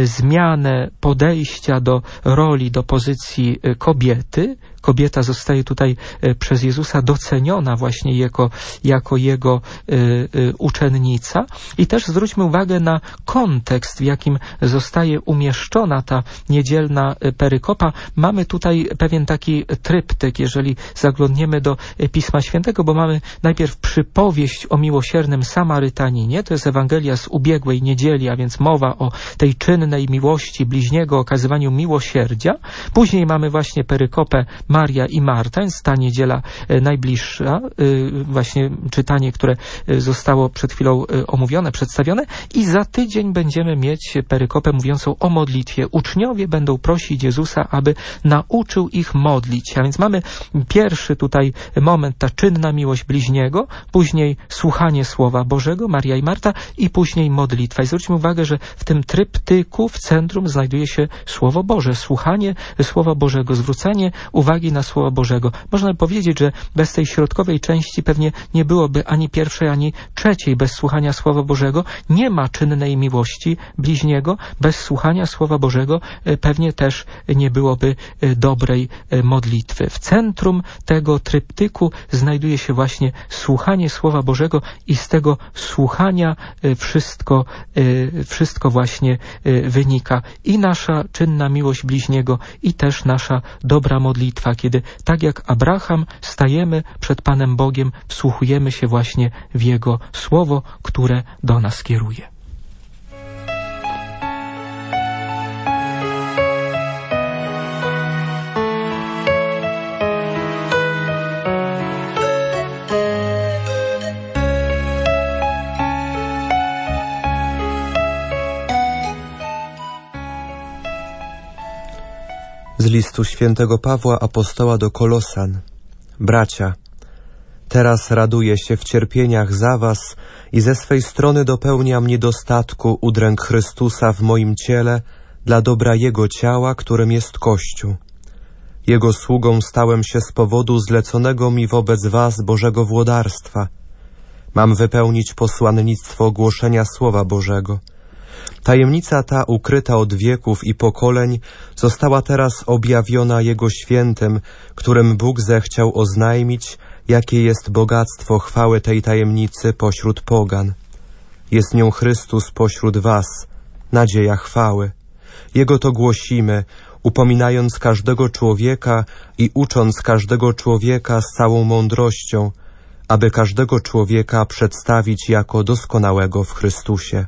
zmianę podejścia do roli, do pozycji kobiety. Kobieta zostaje tutaj przez Jezusa doceniona właśnie jako, jako Jego y, y, uczennica. I też zwróćmy uwagę na kontekst, w jakim zostaje umieszczona ta niedzielna perykopa. Mamy tutaj pewien taki tryptyk, jeżeli zaglądniemy do Pisma Świętego, bo mamy najpierw przypowieść o miłosiernym Samarytaninie, to jest Ewangelia z ubiegłej niedzieli, a więc mowa o tej czynnej miłości bliźniego, okazywaniu miłosierdzia. Później mamy właśnie perykopę Maria i Marta, więc ta niedziela najbliższa, właśnie czytanie, które zostało przed chwilą omówione, przedstawione, i za tydzień będziemy mieć perykopę mówiącą o modlitwie. Uczniowie będą prosić Jezusa, aby nauczył ich modlić. A więc mamy pierwszy tutaj moment, ta czynna miłość bliźniego, później słuchanie Słowa Bożego, Maria i Marta, i później modlitwa. I zwróćmy uwagę, że w tym tryptyku w centrum znajduje się Słowo Boże, słuchanie Słowa Bożego, zwrócenie uwagi na Słowo Bożego. Można by powiedzieć, że bez tej środkowej części pewnie nie byłoby ani pierwszej, ani trzeciej. Bez słuchania Słowa Bożego nie ma czynnej miłości bliźniego. Bez słuchania Słowa Bożego pewnie też nie byłoby dobrej modlitwy. W centrum tego tryptyku znajduje się właśnie słuchanie Słowa Bożego i z tego słuchania wszystko, wszystko właśnie wynika. I nasza czynna miłość bliźniego, i też nasza dobra modlitwa, kiedy tak jak Abraham stajemy przed Panem Bogiem, wsłuchujemy się właśnie w Jego Słowo, które do nas kieruje. Z listu świętego Pawła apostoła do Kolosan. Bracia, teraz raduję się w cierpieniach za was i ze swej strony dopełniam niedostatku udręk Chrystusa w moim ciele dla dobra Jego ciała, którym jest Kościół. Jego sługą stałem się z powodu zleconego mi wobec was Bożego włodarstwa. Mam wypełnić posłannictwo głoszenia Słowa Bożego. Tajemnica ta, ukryta od wieków i pokoleń, została teraz objawiona Jego świętym, którym Bóg zechciał oznajmić, jakie jest bogactwo chwały tej tajemnicy pośród pogan. Jest nią Chrystus pośród was, nadzieja chwały. Jego to głosimy, upominając każdego człowieka i ucząc każdego człowieka z całą mądrością, aby każdego człowieka przedstawić jako doskonałego w Chrystusie.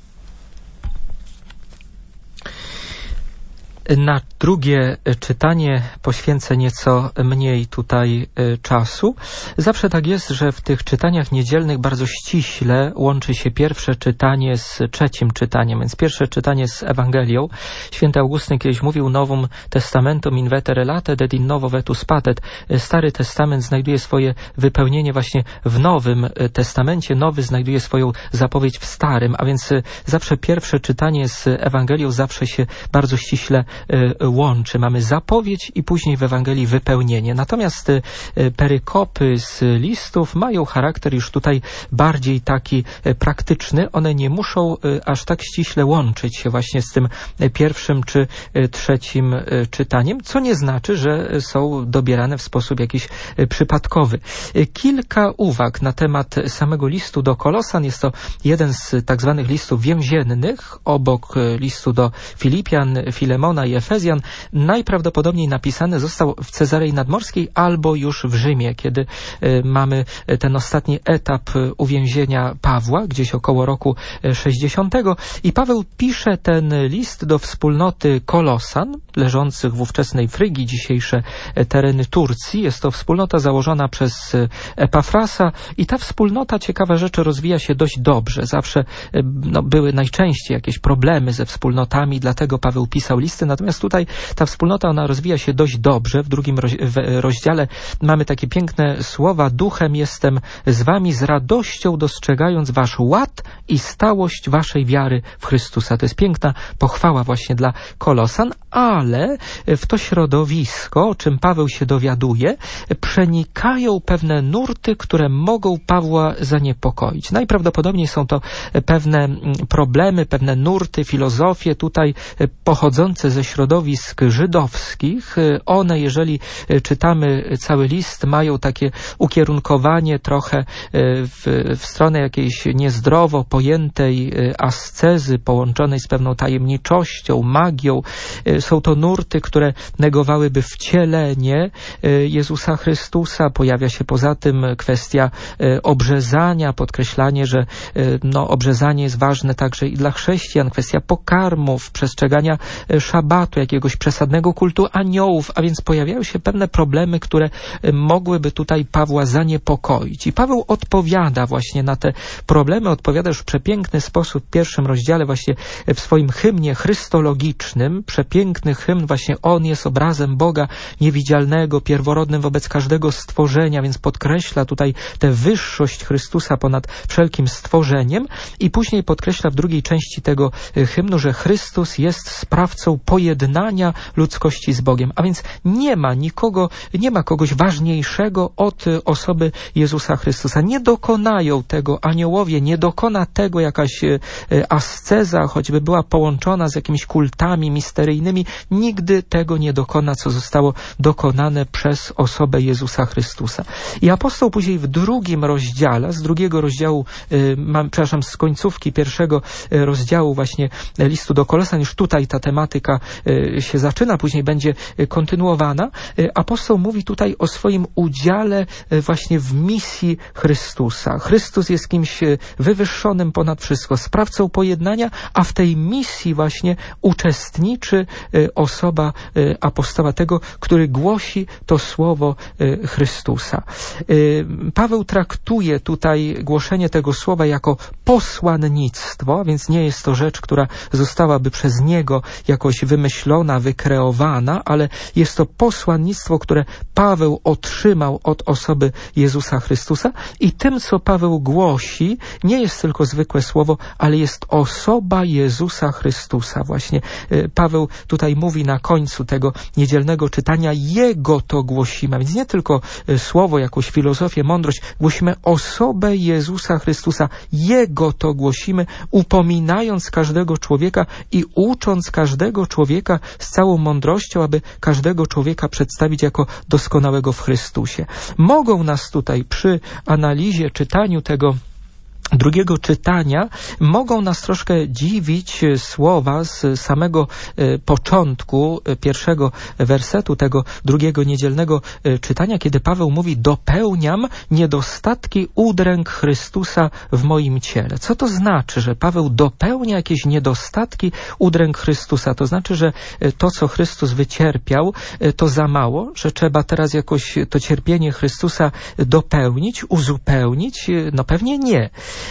Na drugie czytanie poświęcę nieco mniej tutaj czasu. Zawsze tak jest, że w tych czytaniach niedzielnych bardzo ściśle łączy się pierwsze czytanie z trzecim czytaniem. Więc pierwsze czytanie z Ewangelią. Święty Augustyn kiedyś mówił: Novum Testamentum in vetere latet et in novo vetus patet. Stary Testament znajduje swoje wypełnienie właśnie w Nowym Testamencie. Nowy znajduje swoją zapowiedź w Starym. A więc zawsze pierwsze czytanie z Ewangelią zawsze się bardzo ściśle łączy. Mamy zapowiedź i później w Ewangelii wypełnienie. Natomiast perykopy z listów mają charakter już tutaj bardziej taki praktyczny. One nie muszą aż tak ściśle łączyć się właśnie z tym pierwszym czy trzecim czytaniem, co nie znaczy, że są dobierane w sposób jakiś przypadkowy. Kilka uwag na temat samego listu do Kolosan. Jest to jeden z tak zwanych listów więziennych, obok listu do Filipian, Filemona i Efezjan. Najprawdopodobniej napisany został w Cezarei Nadmorskiej albo już w Rzymie, kiedy mamy ten ostatni etap uwięzienia Pawła, gdzieś około roku sześćdziesiątego. I Paweł pisze ten list do wspólnoty Kolosan, leżących w ówczesnej Frygii, dzisiejsze tereny Turcji. Jest to wspólnota założona przez Epafrasa i ta wspólnota, ciekawe rzeczy, rozwija się dość dobrze. Zawsze no, były najczęściej jakieś problemy ze wspólnotami, dlatego Paweł pisał listy. Natomiast tutaj ta wspólnota, ona rozwija się dość dobrze. W drugim rozdziale mamy takie piękne słowa: duchem jestem z wami, z radością dostrzegając wasz ład i stałość waszej wiary w Chrystusa. To jest piękna pochwała właśnie dla Kolosan, ale w to środowisko, o czym Paweł się dowiaduje, przenikają pewne nurty, które mogą Pawła zaniepokoić. Najprawdopodobniej są to pewne problemy, pewne nurty, filozofie tutaj pochodzące ze środowisk żydowskich. One, jeżeli czytamy cały list, mają takie ukierunkowanie trochę w, w stronę jakiejś niezdrowo pojętej ascezy, połączonej z pewną tajemniczością, magią. Są to nurty, które negowałyby wcielenie Jezusa Chrystusa. Pojawia się poza tym kwestia obrzezania, podkreślanie, że no, obrzezanie jest ważne także i dla chrześcijan, kwestia pokarmów, przestrzegania szabatu, jakiegoś jakiegoś przesadnego kultu aniołów, a więc pojawiają się pewne problemy, które mogłyby tutaj Pawła zaniepokoić. I Paweł odpowiada właśnie na te problemy, odpowiada już w przepiękny sposób w pierwszym rozdziale właśnie w swoim hymnie chrystologicznym. Przepiękny hymn, właśnie on jest obrazem Boga niewidzialnego, pierworodnym wobec każdego stworzenia, więc podkreśla tutaj tę wyższość Chrystusa ponad wszelkim stworzeniem i później podkreśla w drugiej części tego hymnu, że Chrystus jest sprawcą pojednania ludzkości z Bogiem. A więc nie ma nikogo, nie ma kogoś ważniejszego od osoby Jezusa Chrystusa. Nie dokonają tego aniołowie, nie dokona tego jakaś asceza, choćby była połączona z jakimiś kultami misteryjnymi. Nigdy tego nie dokona, co zostało dokonane przez osobę Jezusa Chrystusa. I apostoł później w drugim rozdziale, z drugiego rozdziału, mam, przepraszam, z końcówki pierwszego rozdziału właśnie listu do Kolosan, już tutaj ta tematyka się zaczyna, później będzie kontynuowana. Apostoł mówi tutaj o swoim udziale właśnie w misji Chrystusa. Chrystus jest kimś wywyższonym ponad wszystko, sprawcą pojednania, a w tej misji właśnie uczestniczy osoba apostoła, tego, który głosi to słowo Chrystusa. Paweł traktuje tutaj głoszenie tego słowa jako posłannictwo, więc nie jest to rzecz, która zostałaby przez niego jakoś wymyślona, wykreowana, ale jest to posłannictwo, które Paweł otrzymał od osoby Jezusa Chrystusa i tym, co Paweł głosi, nie jest tylko zwykłe słowo, ale jest osoba Jezusa Chrystusa. Właśnie Paweł tutaj mówi na końcu tego niedzielnego czytania, Jego to głosimy, więc nie tylko słowo, jakąś filozofię, mądrość, głosimy osobę Jezusa Chrystusa. Jego to głosimy, upominając każdego człowieka i ucząc każdego człowieka z całą mądrością, aby każdego człowieka przedstawić jako doskonałego w Chrystusie. Mogą nas tutaj przy analizie, czytaniu tego drugiego czytania mogą nas troszkę dziwić słowa z samego początku pierwszego wersetu tego drugiego niedzielnego czytania, kiedy Paweł mówi: dopełniam niedostatki udręk Chrystusa w moim ciele. Co to znaczy, że Paweł dopełnia jakieś niedostatki udręk Chrystusa? To znaczy, że to, co Chrystus wycierpiał, to za mało, że trzeba teraz jakoś to cierpienie Chrystusa dopełnić, uzupełnić? No pewnie nie.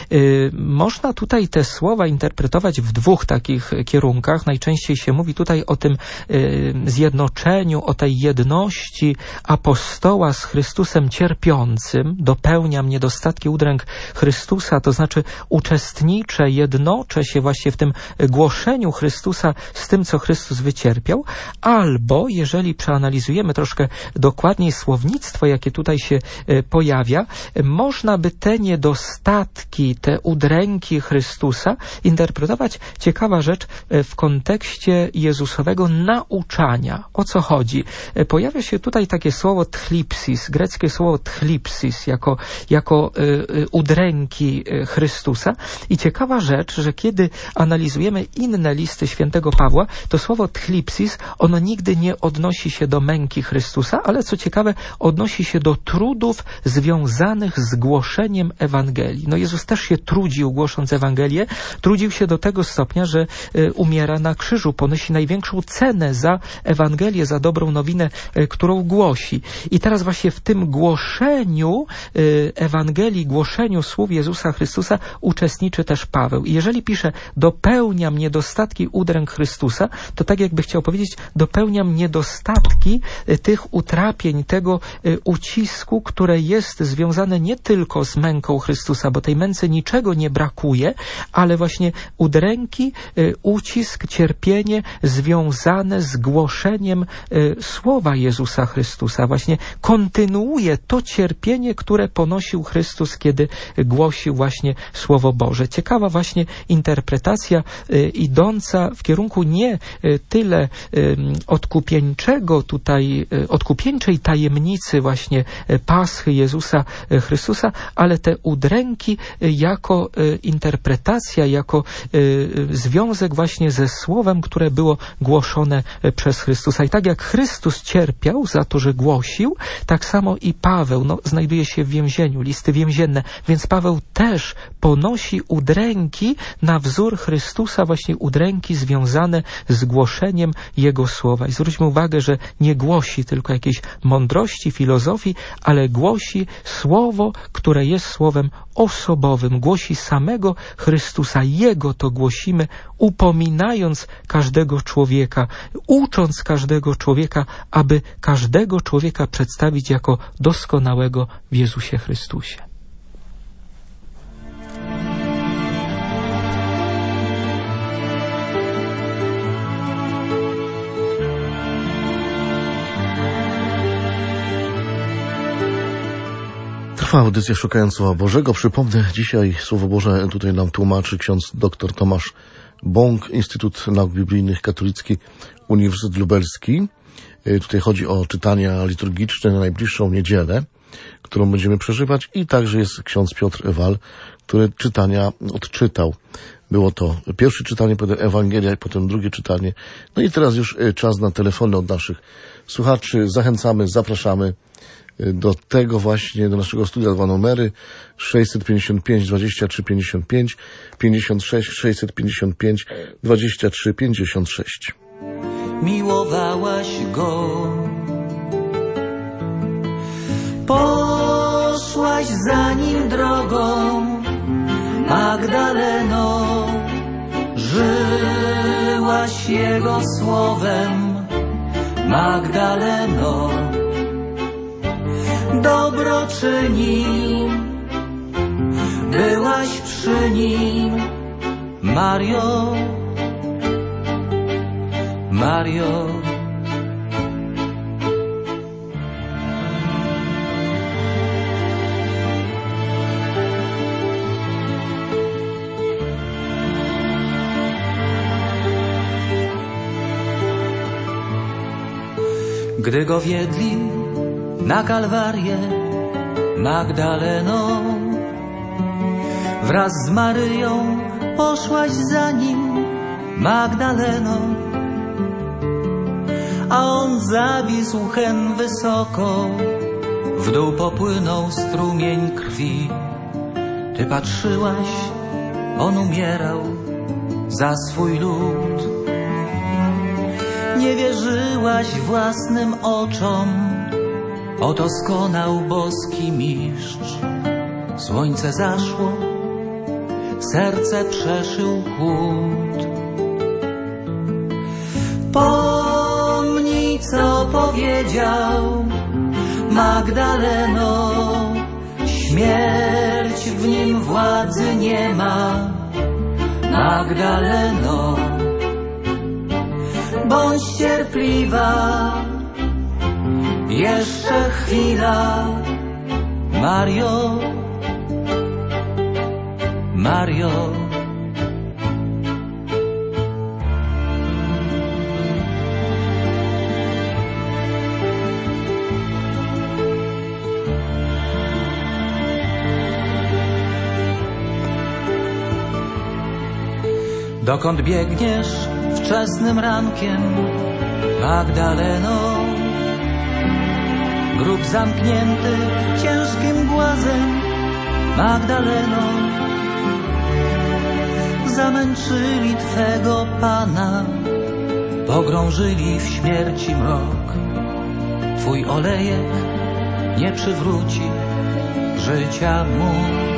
Można tutaj te słowa interpretować w dwóch takich kierunkach. Najczęściej się mówi tutaj o tym zjednoczeniu, o tej jedności apostoła z Chrystusem cierpiącym. Dopełniam niedostatki udręk Chrystusa, to znaczy uczestniczę, jednoczę się właśnie w tym głoszeniu Chrystusa z tym, co Chrystus wycierpiał. Albo, jeżeli przeanalizujemy troszkę dokładniej słownictwo, jakie tutaj się pojawia, można by te niedostatki, te udręki Chrystusa interpretować, ciekawa rzecz, w kontekście Jezusowego nauczania. O co chodzi? Pojawia się tutaj takie słowo tchlipsis, greckie słowo tchlipsis, jako, jako y, udręki Chrystusa. I ciekawa rzecz, że kiedy analizujemy inne listy świętego Pawła, to słowo tchlipsis, ono nigdy nie odnosi się do męki Chrystusa, ale co ciekawe, odnosi się do trudów związanych z głoszeniem Ewangelii. No Jezus też się trudził, głosząc Ewangelię, trudził się do tego stopnia, że y, umiera na krzyżu, ponosi największą cenę za Ewangelię, za dobrą nowinę, y, którą głosi. I teraz właśnie w tym głoszeniu y, Ewangelii, głoszeniu słów Jezusa Chrystusa uczestniczy też Paweł. I jeżeli pisze, dopełniam niedostatki udręk Chrystusa, to tak jakby chciał powiedzieć, dopełniam niedostatki y, tych utrapień, tego y, ucisku, które jest związane nie tylko z męką Chrystusa, bo tej męce niczego nie brakuje, ale właśnie udręki, y, ucisk, cierpienie związane z głoszeniem y, słowa Jezusa Chrystusa. Właśnie kontynuuje to cierpienie, które ponosił Chrystus, kiedy głosił właśnie Słowo Boże. Ciekawa właśnie interpretacja y, idąca w kierunku nie y, tyle y, odkupieńczego tutaj, y, odkupieńczej tajemnicy właśnie y, Paschy Jezusa y, Chrystusa, ale te udręki jako interpretacja, jako związek właśnie ze Słowem, które było głoszone przez Chrystusa. I tak jak Chrystus cierpiał za to, że głosił, tak samo i Paweł no, znajduje się w więzieniu, listy więzienne, więc Paweł też ponosi udręki na wzór Chrystusa, właśnie udręki związane z głoszeniem Jego Słowa. I zwróćmy uwagę, że nie głosi tylko jakiejś mądrości, filozofii, ale głosi Słowo, które jest Słowem osobowym. Głosi samego Chrystusa. Jego to głosimy, upominając każdego człowieka, ucząc każdego człowieka, aby każdego człowieka przedstawić jako doskonałego w Jezusie Chrystusie. Trwa audycja Szukając Słowa Bożego. Przypomnę, dzisiaj Słowo Boże tutaj nam tłumaczy ksiądz dr Tomasz Bąk, Instytut Nauk Biblijnych Katolicki, Uniwersytet Lubelski. Tutaj chodzi o czytania liturgiczne na najbliższą niedzielę, którą będziemy przeżywać, i także jest ksiądz Piotr Ewal, który czytania odczytał. Było to pierwsze czytanie, potem Ewangelia i potem drugie czytanie. No i teraz już czas na telefony od naszych słuchaczy. Zachęcamy, zapraszamy do tego właśnie, do naszego studia. Dwa numery sześćset pięćdziesiąt pięć dwadzieścia trzy pięćdziesiąt pięć, pięćdziesiąt sześć sześćset pięćdziesiąt pięć dwadzieścia trzy pięćdziesiąt sześć. Miłowałaś Go, poszłaś za Nim drogą, Magdaleno, żyłaś Jego słowem, Magdaleno, dobroczyni, byłaś przy Nim, Mario, Mario. Gdy Go wiedli na Kalwarię, Magdaleno, wraz z Maryją poszłaś za Nim, Magdaleno, a On zawisł hen wysoko, w dół popłynął strumień krwi. Ty patrzyłaś, On umierał za swój lud. Nie wierzyłaś własnym oczom, oto skonał boski mistrz. Słońce zaszło, serce przeszył chłód. Pomnij, co powiedział Magdaleno, śmierć w nim władzy nie ma. Magdaleno, bądź cierpliwa, jeszcze chwila. Mario, Mario. Dokąd biegniesz wczesnym rankiem, Magdaleno? Grób zamknięty ciężkim głazem, Magdaleno. Zamęczyli Twego Pana, pogrążyli w śmierci mrok. Twój olejek nie przywróci życia mu.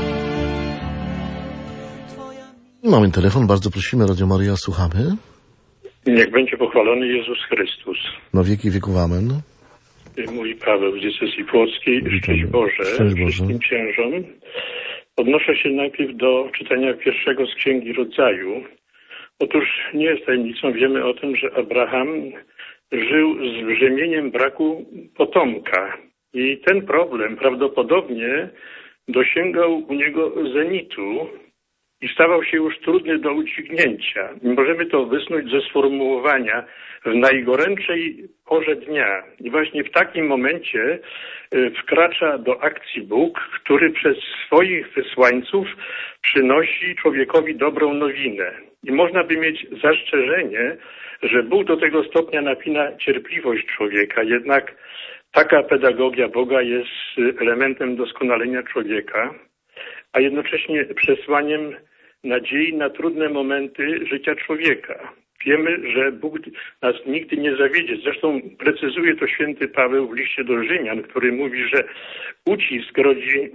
Mamy telefon, bardzo prosimy, Radio Maryja, słuchamy. Niech będzie pochwalony Jezus Chrystus. Na wieki wieków amen. Mówi Paweł z diecezji płockiej. Szczęść Boże, Szczęść Boże wszystkim księżom. Odnoszę się najpierw do czytania pierwszego z Księgi Rodzaju. Otóż nie jest tajemnicą, wiemy o tym, że Abraham żył z brzemieniem braku potomka. I ten problem prawdopodobnie dosięgał u niego zenitu. i stawał się już trudny do udźwignięcia. Możemy to wysnuć ze sformułowania w najgorętszej porze dnia. I właśnie w takim momencie wkracza do akcji Bóg, który przez swoich wysłańców przynosi człowiekowi dobrą nowinę. I można by mieć zastrzeżenie, że Bóg do tego stopnia napina cierpliwość człowieka, jednak taka pedagogia Boga jest elementem doskonalenia człowieka, a jednocześnie przesłaniem nadziei na trudne momenty życia człowieka. Wiemy, że Bóg nas nigdy nie zawiedzie. Zresztą precyzuje to święty Paweł w liście do Rzymian, który mówi, że ucisk rodzi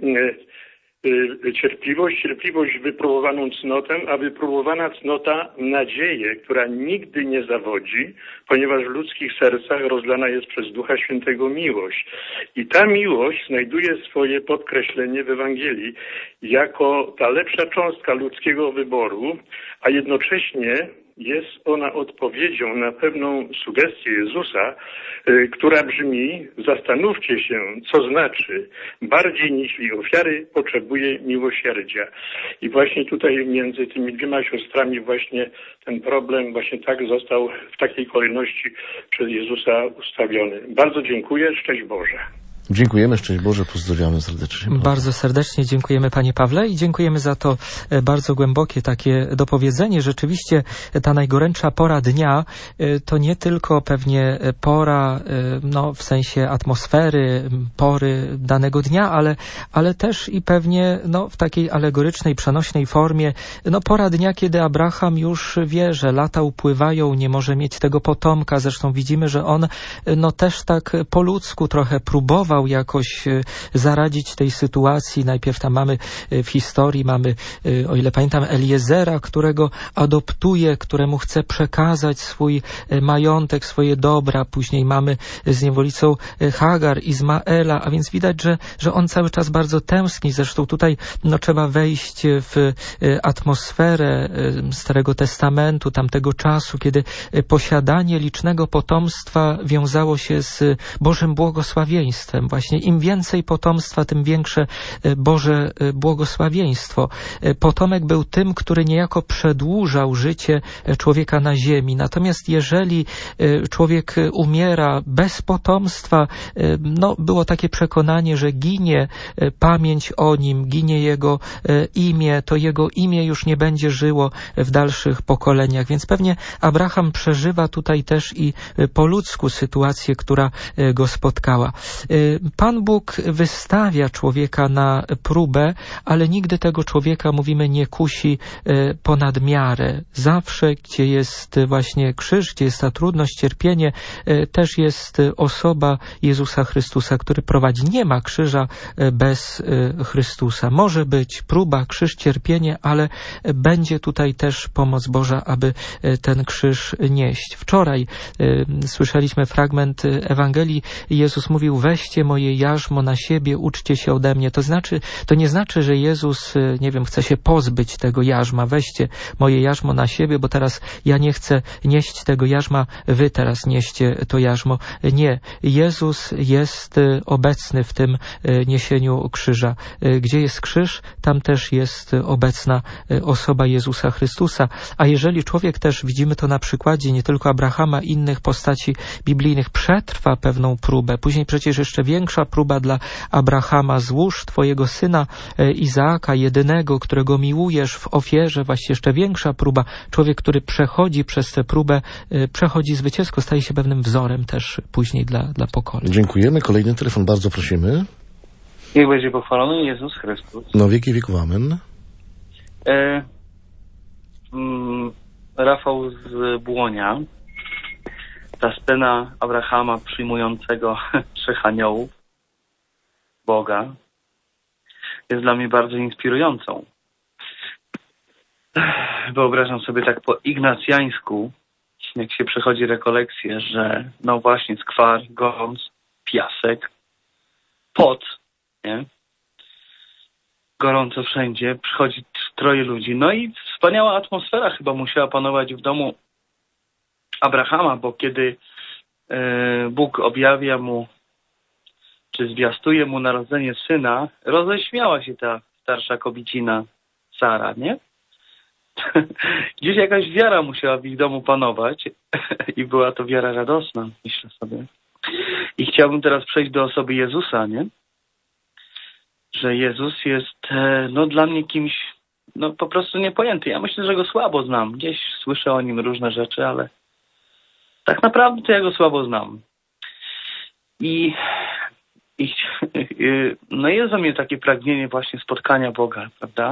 cierpliwość, cierpliwość wypróbowaną cnotę, a wypróbowana cnota nadzieję, która nigdy nie zawodzi, ponieważ w ludzkich sercach rozlana jest przez Ducha Świętego miłość. I ta miłość znajduje swoje podkreślenie w Ewangelii jako ta lepsza cząstka ludzkiego wyboru, a jednocześnie jest ona odpowiedzią na pewną sugestię Jezusa, y, która brzmi: zastanówcie się, co znaczy bardziej niż ofiary potrzebuje miłosierdzia. I właśnie tutaj między tymi dwiema siostrami właśnie ten problem właśnie tak został w takiej kolejności przez Jezusa ustawiony. Bardzo dziękuję, szczęść Boże. Dziękujemy, szczęść Boże, pozdrawiamy serdecznie. Bardzo serdecznie dziękujemy Panie Pawle i dziękujemy za to bardzo głębokie takie dopowiedzenie. Rzeczywiście ta najgorętsza pora dnia to nie tylko pewnie pora no, w sensie atmosfery, pory danego dnia, ale, ale też i pewnie no, w takiej alegorycznej, przenośnej formie no, pora dnia, kiedy Abraham już wie, że lata upływają, nie może mieć tego potomka. Zresztą widzimy, że on no, też tak po ludzku trochę próbował jakoś zaradzić tej sytuacji. Najpierw tam mamy w historii, mamy, o ile pamiętam, Eliezera, którego adoptuje, któremu chce przekazać swój majątek, swoje dobra. Później mamy z niewolnicą Hagar, Izmaela, a więc widać, że, że on cały czas bardzo tęskni. Zresztą tutaj no, trzeba wejść w atmosferę Starego Testamentu, tamtego czasu, kiedy posiadanie licznego potomstwa wiązało się z Bożym błogosławieństwem. Właśnie im więcej potomstwa, tym większe Boże błogosławieństwo. Potomek był tym, który niejako przedłużał życie człowieka na ziemi. Natomiast jeżeli człowiek umiera bez potomstwa, no było takie przekonanie, że ginie pamięć o nim, ginie jego imię, to jego imię już nie będzie żyło w dalszych pokoleniach. Więc pewnie Abraham przeżywa tutaj też i po ludzku sytuację, która go spotkała. Pan Bóg wystawia człowieka na próbę, ale nigdy tego człowieka, mówimy, nie kusi ponad miarę. Zawsze, gdzie jest właśnie krzyż, gdzie jest ta trudność, cierpienie, też jest osoba Jezusa Chrystusa, który prowadzi. Nie ma krzyża bez Chrystusa. Może być próba, krzyż, cierpienie, ale będzie tutaj też pomoc Boża, aby ten krzyż nieść. Wczoraj słyszeliśmy fragment Ewangelii. Jezus mówił: weźcie moje jarzmo na siebie, uczcie się ode mnie. To znaczy, to nie znaczy, że Jezus, nie wiem, chce się pozbyć tego jarzma. Weźcie moje jarzmo na siebie, bo teraz ja nie chcę nieść tego jarzma, wy teraz nieście to jarzmo. Nie. Jezus jest obecny w tym niesieniu krzyża. Gdzie jest krzyż, tam też jest obecna osoba Jezusa Chrystusa. A jeżeli człowiek też, widzimy to na przykładzie nie tylko Abrahama, innych postaci biblijnych, przetrwa pewną próbę, później przecież jeszcze większa próba dla Abrahama: złóż twojego syna Izaaka, jedynego, którego miłujesz, w ofierze. Właśnie jeszcze większa próba. Człowiek, który przechodzi przez tę próbę, przechodzi zwycięsko, staje się pewnym wzorem też później dla, dla pokoleń. Dziękujemy. Kolejny telefon, bardzo prosimy. Niech będzie pochwalony Jezus Chrystus. No wieki wieków, amen. E, mm, Rafał z Błonia. Ta scena Abrahama przyjmującego trzech aniołów Boga jest dla mnie bardzo inspirującą. Wyobrażam sobie tak po ignacjańsku, jak się przechodzi rekolekcję, że no właśnie skwar, gorąc, piasek, pot, nie? Gorąco wszędzie, przychodzi troje ludzi. No i wspaniała atmosfera chyba musiała panować w domu Abrahama, bo kiedy e, Bóg objawia mu, czy zwiastuje mu narodzenie syna, roześmiała się ta starsza kobicina Sara, nie? gdzieś jakaś wiara musiała w ich domu panować i była to wiara radosna, myślę sobie. I chciałbym teraz przejść do osoby Jezusa, nie? Że Jezus jest no dla mnie kimś no po prostu niepojęty. Ja myślę, że go słabo znam. Gdzieś słyszę o nim różne rzeczy, ale tak naprawdę to ja go słabo znam. I, i no jest we mnie takie pragnienie właśnie spotkania Boga, prawda?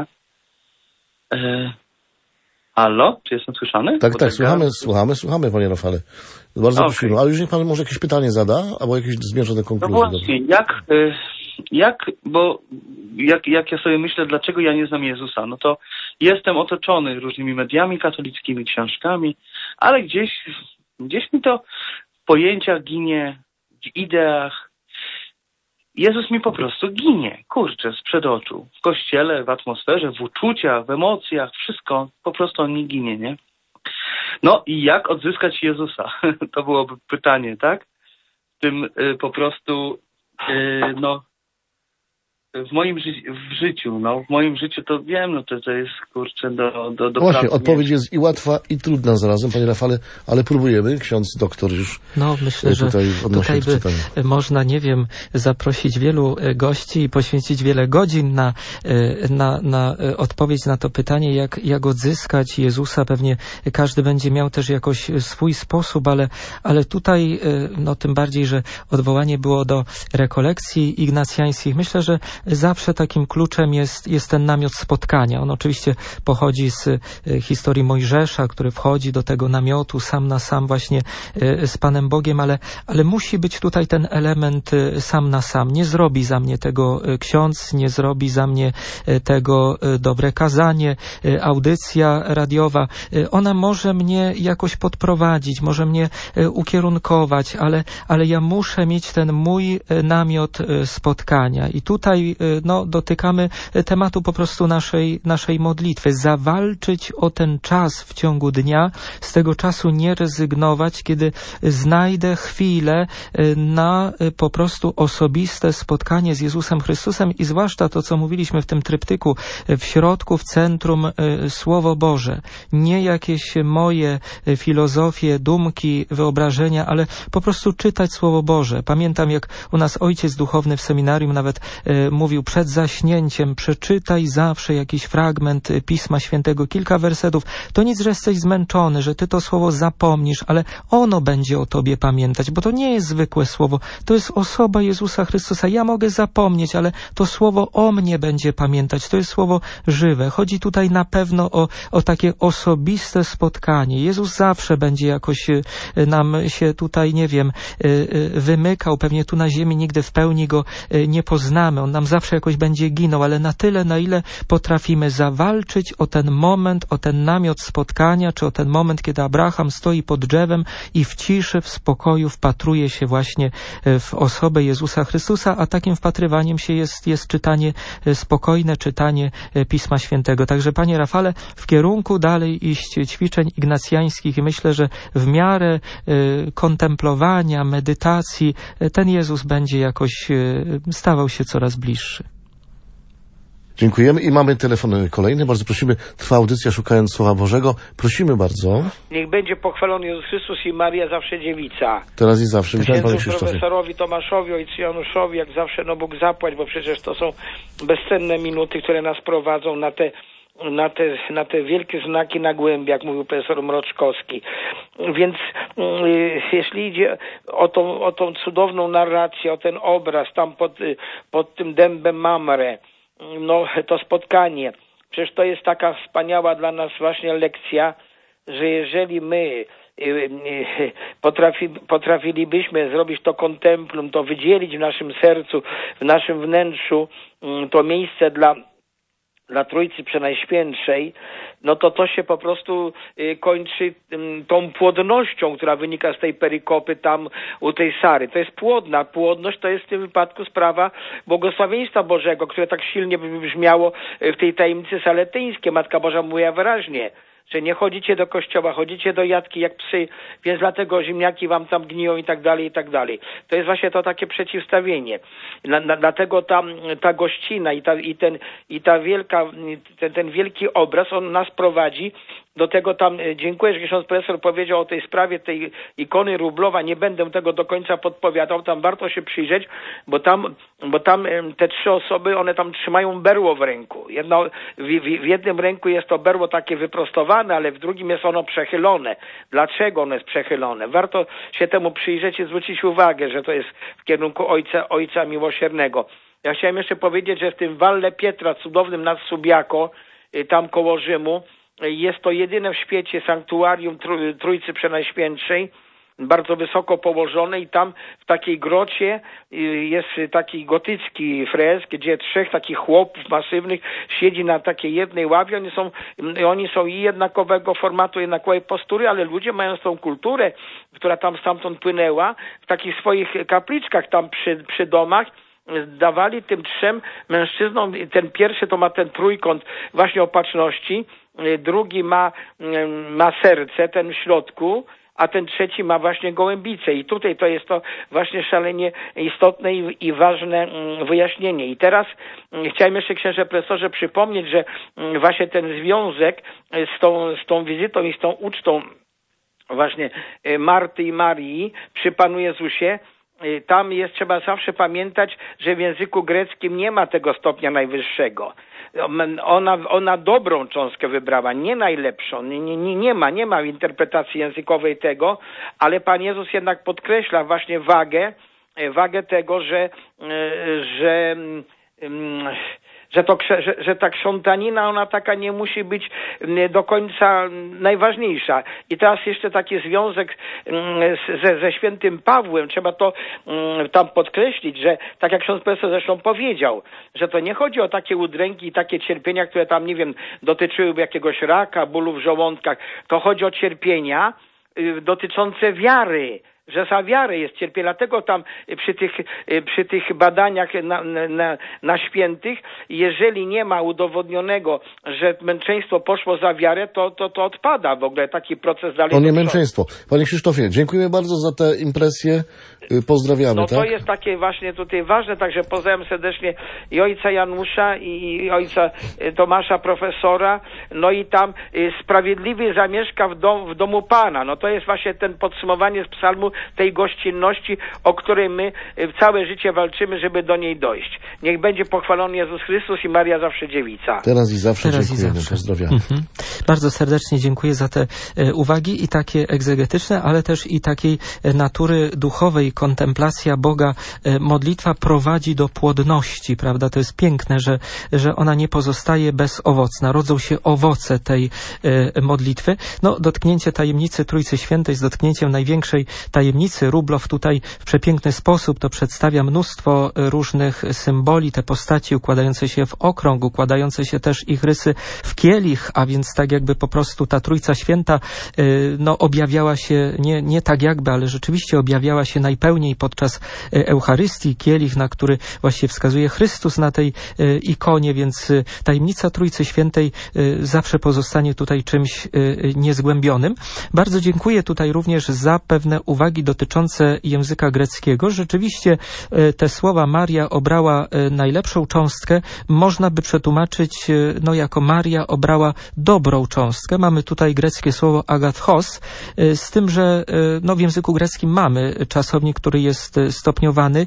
E, Halo? Czy jestem słyszany? Tak, Bo tak, taka... słuchamy, słuchamy, słuchamy, panie Rafale. Bardzo Okay. prosimy. Ale już niech pan może jakieś pytanie zada, albo jakieś zmierzone No konkluzje. właśnie, jak, jak, bo jak, jak ja sobie myślę, dlaczego ja nie znam Jezusa, no to jestem otoczony różnymi mediami katolickimi, książkami, ale gdzieś, gdzieś mi to w pojęciach ginie, w ideach. Jezus mi po prostu ginie, kurczę, sprzed oczu. W kościele, w atmosferze, w uczuciach, w emocjach, wszystko, po prostu on mi ginie, nie? No i jak odzyskać Jezusa? To byłoby pytanie, tak? W tym y, po prostu, y, no, w moim ży w życiu, no, w moim życiu to wiem, no to, to jest, kurczę, do, do, do Właśnie, pracy, odpowiedź nie? jest i łatwa, i trudna zarazem, panie Rafale, ale próbujemy. Ksiądz doktor już No, myślę, że tutaj, tutaj by czytania. można, nie wiem, zaprosić wielu gości i poświęcić wiele godzin na, na, na odpowiedź na to pytanie, jak, jak odzyskać Jezusa. Pewnie każdy będzie miał też jakoś swój sposób, ale, ale tutaj, no tym bardziej, że odwołanie było do rekolekcji ignacjańskich. Myślę, że zawsze takim kluczem jest, jest ten namiot spotkania. On oczywiście pochodzi z historii Mojżesza, który wchodzi do tego namiotu sam na sam właśnie z Panem Bogiem, ale, ale musi być tutaj ten element sam na sam. Nie zrobi za mnie tego ksiądz, nie zrobi za mnie tego dobre kazanie, audycja radiowa. Ona może mnie jakoś podprowadzić, może mnie ukierunkować, ale, ale ja muszę mieć ten mój namiot spotkania. I tutaj no, dotykamy tematu po prostu naszej, naszej modlitwy. Zawalczyć o ten czas w ciągu dnia, z tego czasu nie rezygnować, kiedy znajdę chwilę na po prostu osobiste spotkanie z Jezusem Chrystusem i zwłaszcza to, co mówiliśmy w tym tryptyku, w środku, w centrum Słowo Boże. Nie jakieś moje filozofie, dumki, wyobrażenia, ale po prostu czytać Słowo Boże. Pamiętam, jak u nas ojciec duchowny w seminarium nawet e, mówił przed zaśnięciem, przeczytaj zawsze jakiś fragment Pisma Świętego, kilka wersetów. To nic, że jesteś zmęczony, że ty to słowo zapomnisz, ale ono będzie o tobie pamiętać, bo to nie jest zwykłe słowo, to jest osoba Jezusa Chrystusa. Ja mogę zapomnieć, ale to słowo o mnie będzie pamiętać. To jest słowo żywe. Chodzi tutaj na pewno o, o takie osobiste spotkanie. Jezus zawsze będzie jakoś nam się tutaj, nie wiem, wymykał. Pewnie tu na ziemi nigdy w pełni go nie poznamy. On nam zawsze jakoś będzie ginął, ale na tyle, na ile potrafimy zawalczyć o ten moment, o ten namiot spotkania, czy o ten moment, kiedy Abraham stoi pod drzewem i w ciszy, w spokoju wpatruje się właśnie w osobę Jezusa Chrystusa, a takim wpatrywaniem się jest, jest czytanie, spokojne czytanie Pisma Świętego. Także, panie Rafale, w kierunku dalej iść ćwiczeń ignacjańskich i myślę, że w miarę y, kontemplowania, medytacji, ten Jezus będzie jakoś y, stawał się coraz bliższy. Dziękujemy i mamy telefon kolejny. Bardzo prosimy. Trwa audycja Szukając Słowa Bożego. Prosimy bardzo. Niech będzie pochwalony Jezus Chrystus i Maria zawsze dziewica. Teraz i zawsze. Witam panie Księdzu Krzysztofie. profesorowi Tomaszowi, ojcu Januszowi, jak zawsze, no Bóg zapłać, bo przecież to są bezcenne minuty, które nas prowadzą na te na te, na te wielkie znaki na głębi, jak mówił profesor Mroczkowski. Więc y, jeśli idzie o tą, o tą cudowną narrację, o ten obraz tam pod, pod tym dębem Mamre, no to spotkanie, przecież to jest taka wspaniała dla nas właśnie lekcja, że jeżeli my Potrafi, potrafilibyśmy zrobić to kontemplum, to wydzielić w naszym sercu, w naszym wnętrzu to miejsce dla dla Trójcy Przenajświętszej, no to to się po prostu y, kończy y, tą płodnością, która wynika z tej perykopy tam u tej Sary. To jest płodna. Płodność to jest w tym wypadku sprawa błogosławieństwa Bożego, które tak silnie by brzmiało w tej tajemnicy saletyńskiej. Matka Boża mówiła wyraźnie, że nie chodzicie do kościoła, chodzicie do jatki jak psy, więc dlatego ziemniaki wam tam gniją i tak dalej, i tak dalej. To jest właśnie to takie przeciwstawienie. Na, na, dlatego ta, ta gościna i ta, i ten, i ta wielka, ten, ten wielki obraz, on nas prowadzi do tego tam, dziękuję, że ksiądz profesor powiedział o tej sprawie tej ikony Rublowa, nie będę tego do końca podpowiadał, tam warto się przyjrzeć, bo tam, bo tam te trzy osoby, one tam trzymają berło w ręku. Jedno, w, w, w jednym ręku jest to berło takie wyprostowane, ale w drugim jest ono przechylone. Dlaczego ono jest przechylone? Warto się temu przyjrzeć i zwrócić uwagę, że to jest w kierunku Ojca, Ojca Miłosiernego. Ja chciałem jeszcze powiedzieć, że w tym Valle Pietra, cudownym nad Subiaco, tam koło Rzymu, jest to jedyne w świecie sanktuarium Trójcy Przenajświętszej, bardzo wysoko położone i tam w takiej grocie jest taki gotycki fresk, gdzie trzech takich chłopów masywnych siedzi na takiej jednej ławie. Oni są, oni są i jednakowego formatu, jednakowej postury, ale ludzie mają tą kulturę, która tam stamtąd płynęła, w takich swoich kapliczkach tam przy, przy domach, dawali tym trzem mężczyznom, ten pierwszy to ma ten trójkąt właśnie opatrzności, drugi ma, ma serce, ten w środku, a ten trzeci ma właśnie gołębicę. I tutaj to jest to właśnie szalenie istotne i, i ważne wyjaśnienie. I teraz chciałem jeszcze, księże profesorze, przypomnieć, że właśnie ten związek z tą, z tą wizytą i z tą ucztą właśnie Marty i Marii przy Panu Jezusie, tam jest, trzeba zawsze pamiętać, że w języku greckim nie ma tego stopnia najwyższego. Ona, ona dobrą cząstkę wybrała, nie najlepszą, nie, nie, nie ma, nie ma interpretacji językowej tego, ale Pan Jezus jednak podkreśla właśnie wagę, wagę tego, że, że, że, to, że, że ta krzątanina, ona taka nie musi być do końca najważniejsza. I teraz jeszcze taki związek ze, ze świętym Pawłem, trzeba to tam podkreślić, że tak jak ksiądz profesor zresztą powiedział, że to nie chodzi o takie udręki i takie cierpienia, które tam, nie wiem, dotyczyłyby jakiegoś raka, bólu w żołądkach. To chodzi o cierpienia dotyczące wiary, że za wiarę jest cierpienie. Dlatego tam przy tych, przy tych badaniach na, na, na świętych, jeżeli nie ma udowodnionego, że męczeństwo poszło za wiarę, to, to, to odpada w ogóle taki proces dalej. To nie męczeństwo. Panie Krzysztofie, dziękujemy bardzo za tę impresję. Pozdrawiamy, no, tak? to jest takie właśnie tutaj ważne, także pozdrawiam serdecznie i ojca Janusza, i ojca Tomasza, profesora, no i tam sprawiedliwy zamieszka w, dom, w domu Pana. No to jest właśnie ten podsumowanie z psalmu tej gościnności, o której my całe życie walczymy, żeby do niej dojść. Niech będzie pochwalony Jezus Chrystus i Maria zawsze dziewica. Teraz i zawsze Teraz dziękujemy. I zawsze. Pozdrawiamy. Mhm. Bardzo serdecznie dziękuję za te e, uwagi i takie egzegetyczne, ale też i takiej e, natury duchowej. Kontemplacja Boga, e, modlitwa prowadzi do płodności, prawda? To jest piękne, że, że ona nie pozostaje bezowocna. Rodzą się owoce tej e, modlitwy. No, dotknięcie tajemnicy Trójcy Świętej z dotknięciem największej tajemnicy. Rublow tutaj w przepiękny sposób to przedstawia mnóstwo różnych symboli, te postaci układające się w okrąg, układające się też ich rysy w kielich, a więc tak jakby po prostu ta Trójca Święta no, objawiała się, nie, nie tak jakby, ale rzeczywiście objawiała się najpełniej podczas Eucharystii, kielich, na który właściwie wskazuje Chrystus na tej ikonie, więc tajemnica Trójcy Świętej zawsze pozostanie tutaj czymś niezgłębionym. Bardzo dziękuję tutaj również za pewne uwagi dotyczące języka greckiego. Rzeczywiście te słowa Maria obrała najlepszą cząstkę można by przetłumaczyć no jako Maria obrała dobrą cząstkę. Mamy tutaj greckie słowo agathos, z tym, że no w języku greckim mamy czasownik, który jest stopniowany.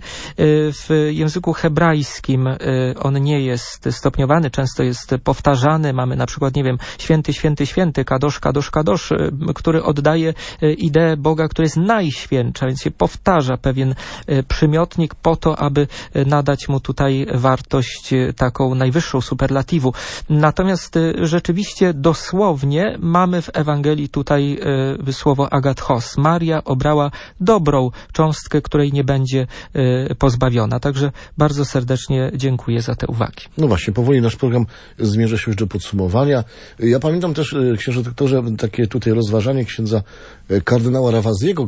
W języku hebrajskim on nie jest stopniowany, często jest powtarzany. Mamy na przykład, nie wiem, święty, święty, święty, kadosz, kadosz, kadosz, który oddaje ideę Boga, który jest najświętszy, więc się powtarza pewien przymiotnik po to, aby nadać mu tutaj wartość taką najwyższą, superlatywu. Natomiast rzeczywiście dosłownie mamy w Ewangelii tutaj słowo agathos. Maria obrała dobrą cząstkę, której nie będzie pozbawiona. Także bardzo serdecznie dziękuję za te uwagi. No właśnie, powoli nasz program zmierza się już do podsumowania. Ja pamiętam też, księże doktorze, takie tutaj rozważanie księdza kardynała Rawazziego, który jednak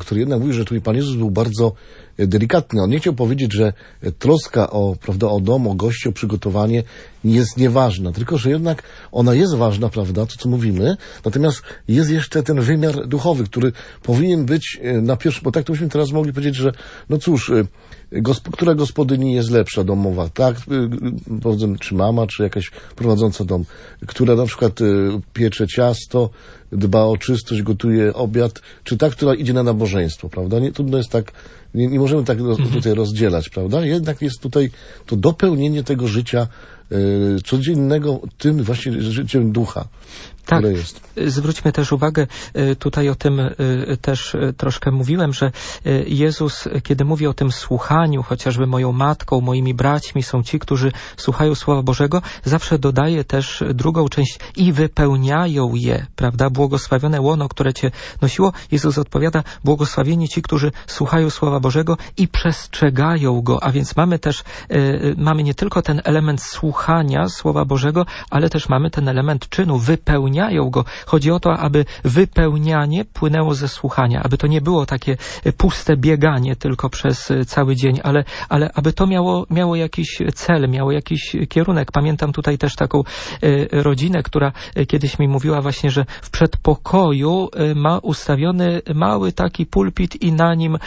mówił, że tutaj Pan Jezus był bardzo delikatny. On nie chciał powiedzieć, że troska o, prawda, o dom, o gości, o przygotowanie jest nieważna, tylko że jednak ona jest ważna, prawda, to co mówimy, natomiast jest jeszcze ten wymiar duchowy, który powinien być na pierwszy, bo tak to byśmy teraz mogli powiedzieć, że no cóż, gosp- która gospodyni jest lepsza domowa, tak, powiedzmy, czy mama, czy jakaś prowadząca dom, która na przykład piecze ciasto, dba o czystość, gotuje obiad, czy ta, która idzie na nabożeństwo, prawda? Nie, trudno jest tak, nie, nie możemy tak roz, tutaj rozdzielać, prawda? Jednak jest tutaj to dopełnienie tego życia y, codziennego tym właśnie życiem ducha. Tak, jest. Zwróćmy też uwagę, tutaj o tym też troszkę mówiłem, że Jezus, kiedy mówi o tym słuchaniu, chociażby moją matką, moimi braćmi są ci, którzy słuchają Słowa Bożego, zawsze dodaje też drugą część i wypełniają je, prawda? Błogosławione łono, które cię nosiło. Jezus odpowiada, błogosławieni ci, którzy słuchają Słowa Bożego i przestrzegają go, a więc mamy też, mamy nie tylko ten element słuchania Słowa Bożego, ale też mamy ten element czynu, wypełniania go. Chodzi o to, aby wypełnianie płynęło ze słuchania, aby to nie było takie puste bieganie tylko przez cały dzień, ale, ale aby to miało, miało jakiś cel, miało jakiś kierunek. Pamiętam tutaj też taką rodzinę, która kiedyś mi mówiła właśnie, że w przedpokoju ma ustawiony mały taki pulpit i na nim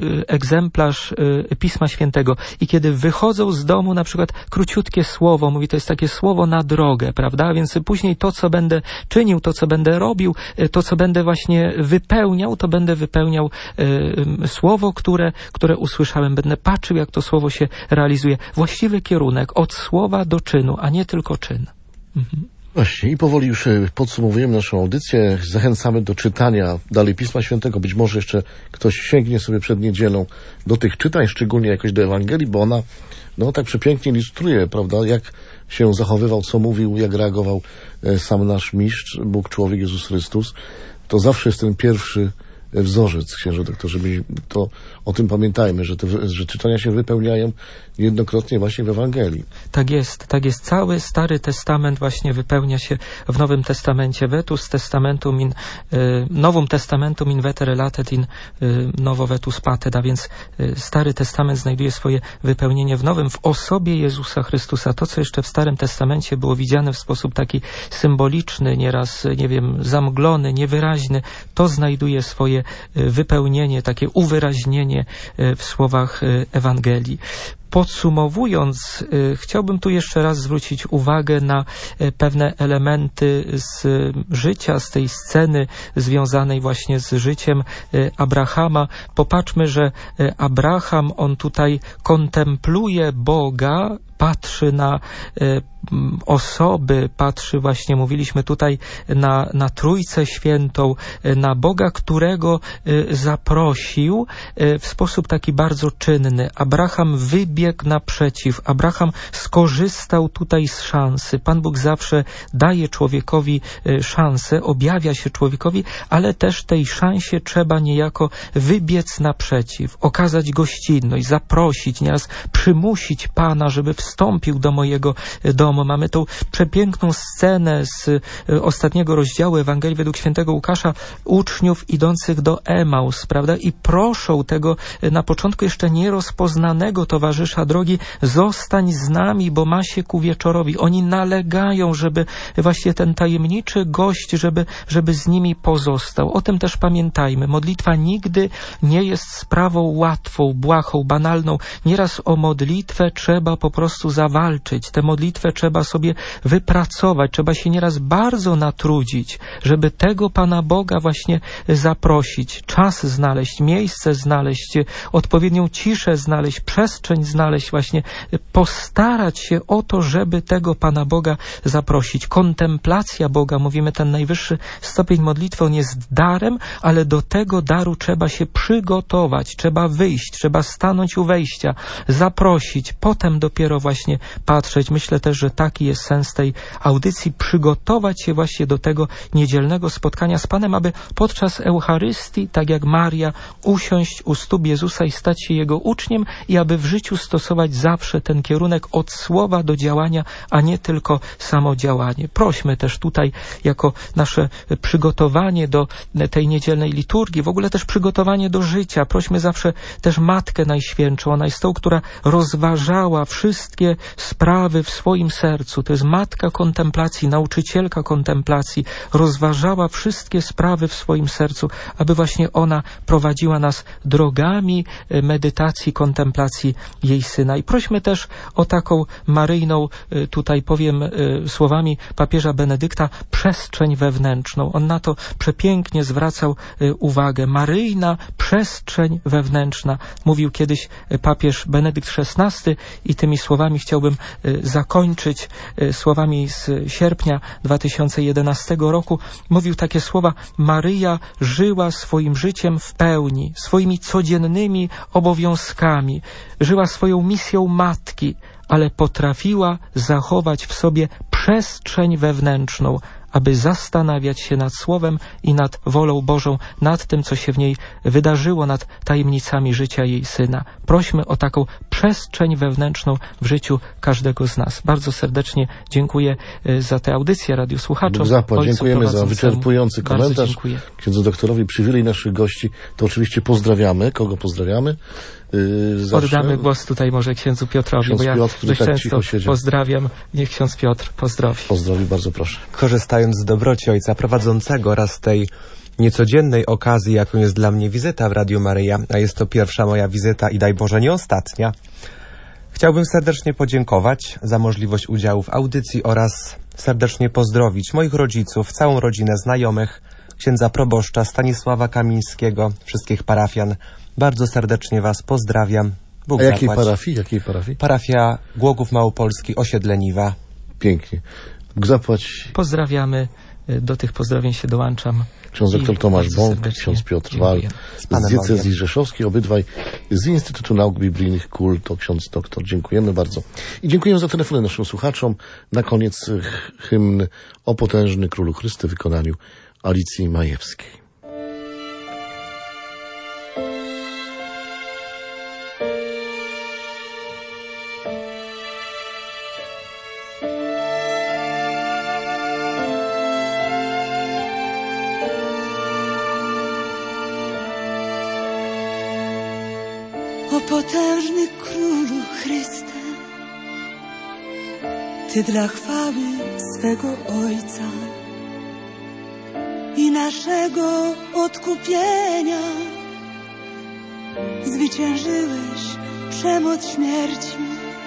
egzemplarz Pisma Świętego. I kiedy wychodzą z domu, na przykład króciutkie słowo, mówi, to jest takie słowo na drogę, prawda? Więc później to, co będę czynił, to, co będę robił, to, co będę właśnie wypełniał, to będę wypełniał y, słowo, które, które usłyszałem. Będę patrzył, jak to słowo się realizuje. Właściwy kierunek od słowa do czynu, a nie tylko czyn. Mhm. Właśnie i powoli już podsumowujemy naszą audycję. Zachęcamy do czytania dalej Pisma Świętego. Być może jeszcze ktoś sięgnie sobie przed niedzielą do tych czytań, szczególnie jakoś do Ewangelii, bo ona no tak przepięknie ilustruje, prawda, jak się zachowywał, co mówił, jak reagował sam nasz mistrz, Bóg, człowiek, Jezus Chrystus. To zawsze jest ten pierwszy wzorzec, księże doktorze. To o tym pamiętajmy, że, te, że czytania się wypełniają niejednokrotnie właśnie w Ewangelii. Tak jest, tak jest. Cały Stary Testament właśnie wypełnia się w Nowym Testamencie. Vetus testamentum in, y, Novum testamentum in vetere latet in y, novo vetus patet, a więc y, Stary Testament znajduje swoje wypełnienie w Nowym, w osobie Jezusa Chrystusa. To, co jeszcze w Starym Testamencie było widziane w sposób taki symboliczny, nieraz, nie wiem, zamglony, niewyraźny, to znajduje swoje wypełnienie, takie uwyraźnienie w słowach Ewangelii. Podsumowując, chciałbym tu jeszcze raz zwrócić uwagę na pewne elementy z życia, z tej sceny związanej właśnie z życiem Abrahama. Popatrzmy, że Abraham, on tutaj kontempluje Boga, patrzy na osoby, patrzy właśnie, mówiliśmy tutaj na, na Trójcę Świętą, na Boga, którego zaprosił w sposób taki bardzo czynny. Abraham wybiegł naprzeciw, Abraham skorzystał tutaj z szansy. Pan Bóg zawsze daje człowiekowi szansę, objawia się człowiekowi, ale też tej szansie trzeba niejako wybiec naprzeciw, okazać gościnność, zaprosić, nieraz przymusić Pana, żeby wstąpił do mojego domu. Mamy tą przepiękną scenę z ostatniego rozdziału Ewangelii według świętego Łukasza, uczniów idących do Emaus, prawda? I proszą tego na początku jeszcze nierozpoznanego towarzysza drogi, zostań z nami, bo ma się ku wieczorowi. Oni nalegają, żeby właśnie ten tajemniczy gość, żeby, żeby z nimi pozostał. O tym też pamiętajmy. Modlitwa nigdy nie jest sprawą łatwą, błahą, banalną. Nieraz o modlitwę trzeba po prostu zawalczyć. Tę modlitwę trzeba sobie wypracować. Trzeba się nieraz bardzo natrudzić, żeby tego Pana Boga właśnie zaprosić. Czas znaleźć, miejsce znaleźć, odpowiednią ciszę znaleźć, przestrzeń znaleźć, właśnie postarać się o to, żeby tego Pana Boga zaprosić. Kontemplacja Boga, mówimy, ten najwyższy stopień modlitwy, on jest darem, ale do tego daru trzeba się przygotować, trzeba wyjść, trzeba stanąć u wejścia, zaprosić, potem dopiero właśnie patrzeć. Myślę też, że taki jest sens tej audycji, przygotować się właśnie do tego niedzielnego spotkania z Panem, aby podczas Eucharystii, tak jak Maria, usiąść u stóp Jezusa i stać się Jego uczniem i aby w życiu stosować zawsze ten kierunek od słowa do działania, a nie tylko samo działanie. Prośmy też tutaj jako nasze przygotowanie do tej niedzielnej liturgii, w ogóle też przygotowanie do życia. Prośmy zawsze też Matkę Najświętszą. Ona jest tą, która rozważała wszystkie sprawy w swoim sercu. To jest matka kontemplacji, nauczycielka kontemplacji. Rozważała wszystkie sprawy w swoim sercu, aby właśnie ona prowadziła nas drogami medytacji, kontemplacji jej Syna. I prośmy też o taką maryjną, tutaj powiem słowami papieża Benedykta, przestrzeń wewnętrzną. On na to przepięknie zwracał uwagę. Maryjna przestrzeń wewnętrzna. Mówił kiedyś papież Benedykt szesnasty i tymi słowami chciałbym zakończyć, słowami z sierpnia dwa tysiące jedenastego roku. Mówił takie słowa: Maryja żyła swoim życiem w pełni, swoimi codziennymi obowiązkami, żyła swoją misją matki, ale potrafiła zachować w sobie przestrzeń wewnętrzną, aby zastanawiać się nad Słowem i nad wolą Bożą, nad tym, co się w niej wydarzyło, nad tajemnicami życia jej Syna. Prośmy o taką przestrzeń wewnętrzną w życiu każdego z nas. Bardzo serdecznie dziękuję za tę audycję radiosłuchaczom. Bóg zapłać. Dziękujemy za wyczerpujący komentarz. Księdzu doktorowi przywilej naszych gości. To oczywiście pozdrawiamy. Kogo pozdrawiamy? Yy, Oddamy głos tutaj może księdzu Piotrowi, ksiądz bo ja Piotr, dość tak często pozdrawiam. Niech ksiądz Piotr pozdrowi. Pozdrowi, bardzo proszę. Korzystając z dobroci ojca prowadzącego oraz tej niecodziennej okazji, jaką jest dla mnie wizyta w Radiu Maryja, a jest to pierwsza moja wizyta i daj Boże nie ostatnia, chciałbym serdecznie podziękować za możliwość udziału w audycji oraz serdecznie pozdrowić moich rodziców, całą rodzinę znajomych, księdza proboszcza Stanisława Kamińskiego, wszystkich parafian. Bardzo serdecznie was pozdrawiam. Bóg A jakiej zapłać. parafii? Jakiej parafii? Parafia Głogów Małopolski, osiedle Niwa. Pięknie. Bóg zapłać. Pozdrawiamy. Do tych pozdrowień się dołączam. Ksiądz doktor Tomasz Bąk, ksiądz Piotr Wal z diecezji rzeszowskiej, obydwaj z Instytutu Nauk Biblijnych K U L, to ksiądz doktor. Dziękujemy bardzo. I dziękuję za telefony naszym słuchaczom. Na koniec hymn O potężny Królu Chryste w wykonaniu Alicji Majewskiej. O potężny Królu Chryste, Ty dla chwały swego Ojca i naszego odkupienia zwyciężyłeś przemoc śmierci.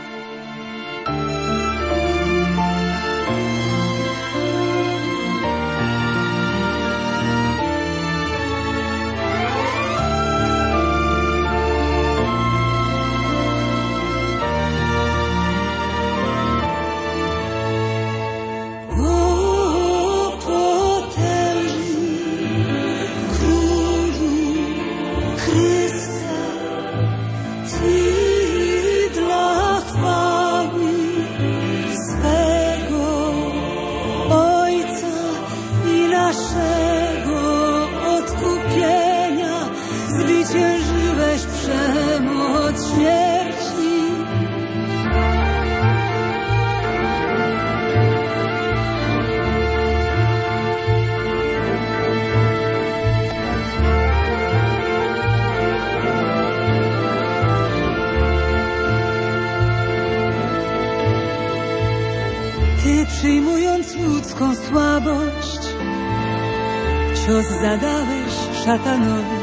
Przyjmując ludzką słabość, cios zadałeś szatanowi,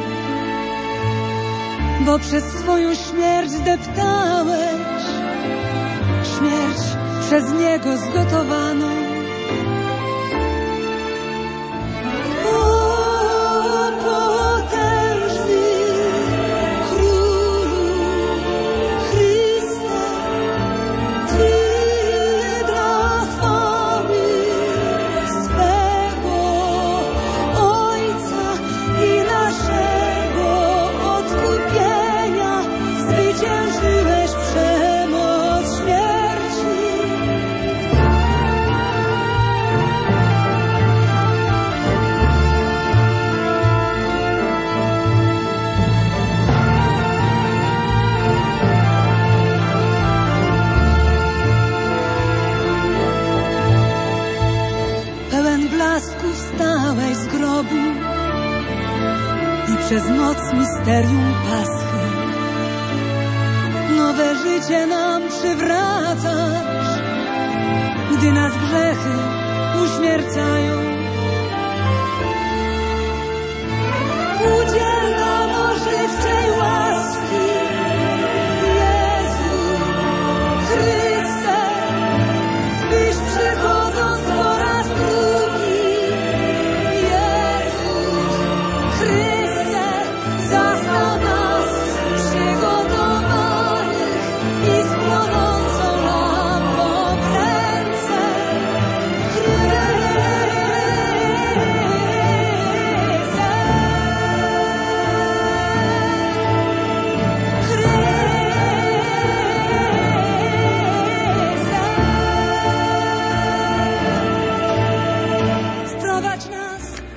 bo przez swoją śmierć deptałeś śmierć przez niego zgotowaną. Zwyciężyłeś przemoc śmierci. noc misterium Paschy. Nowe życie nam przywracasz, gdy nas grzechy uśmiercają.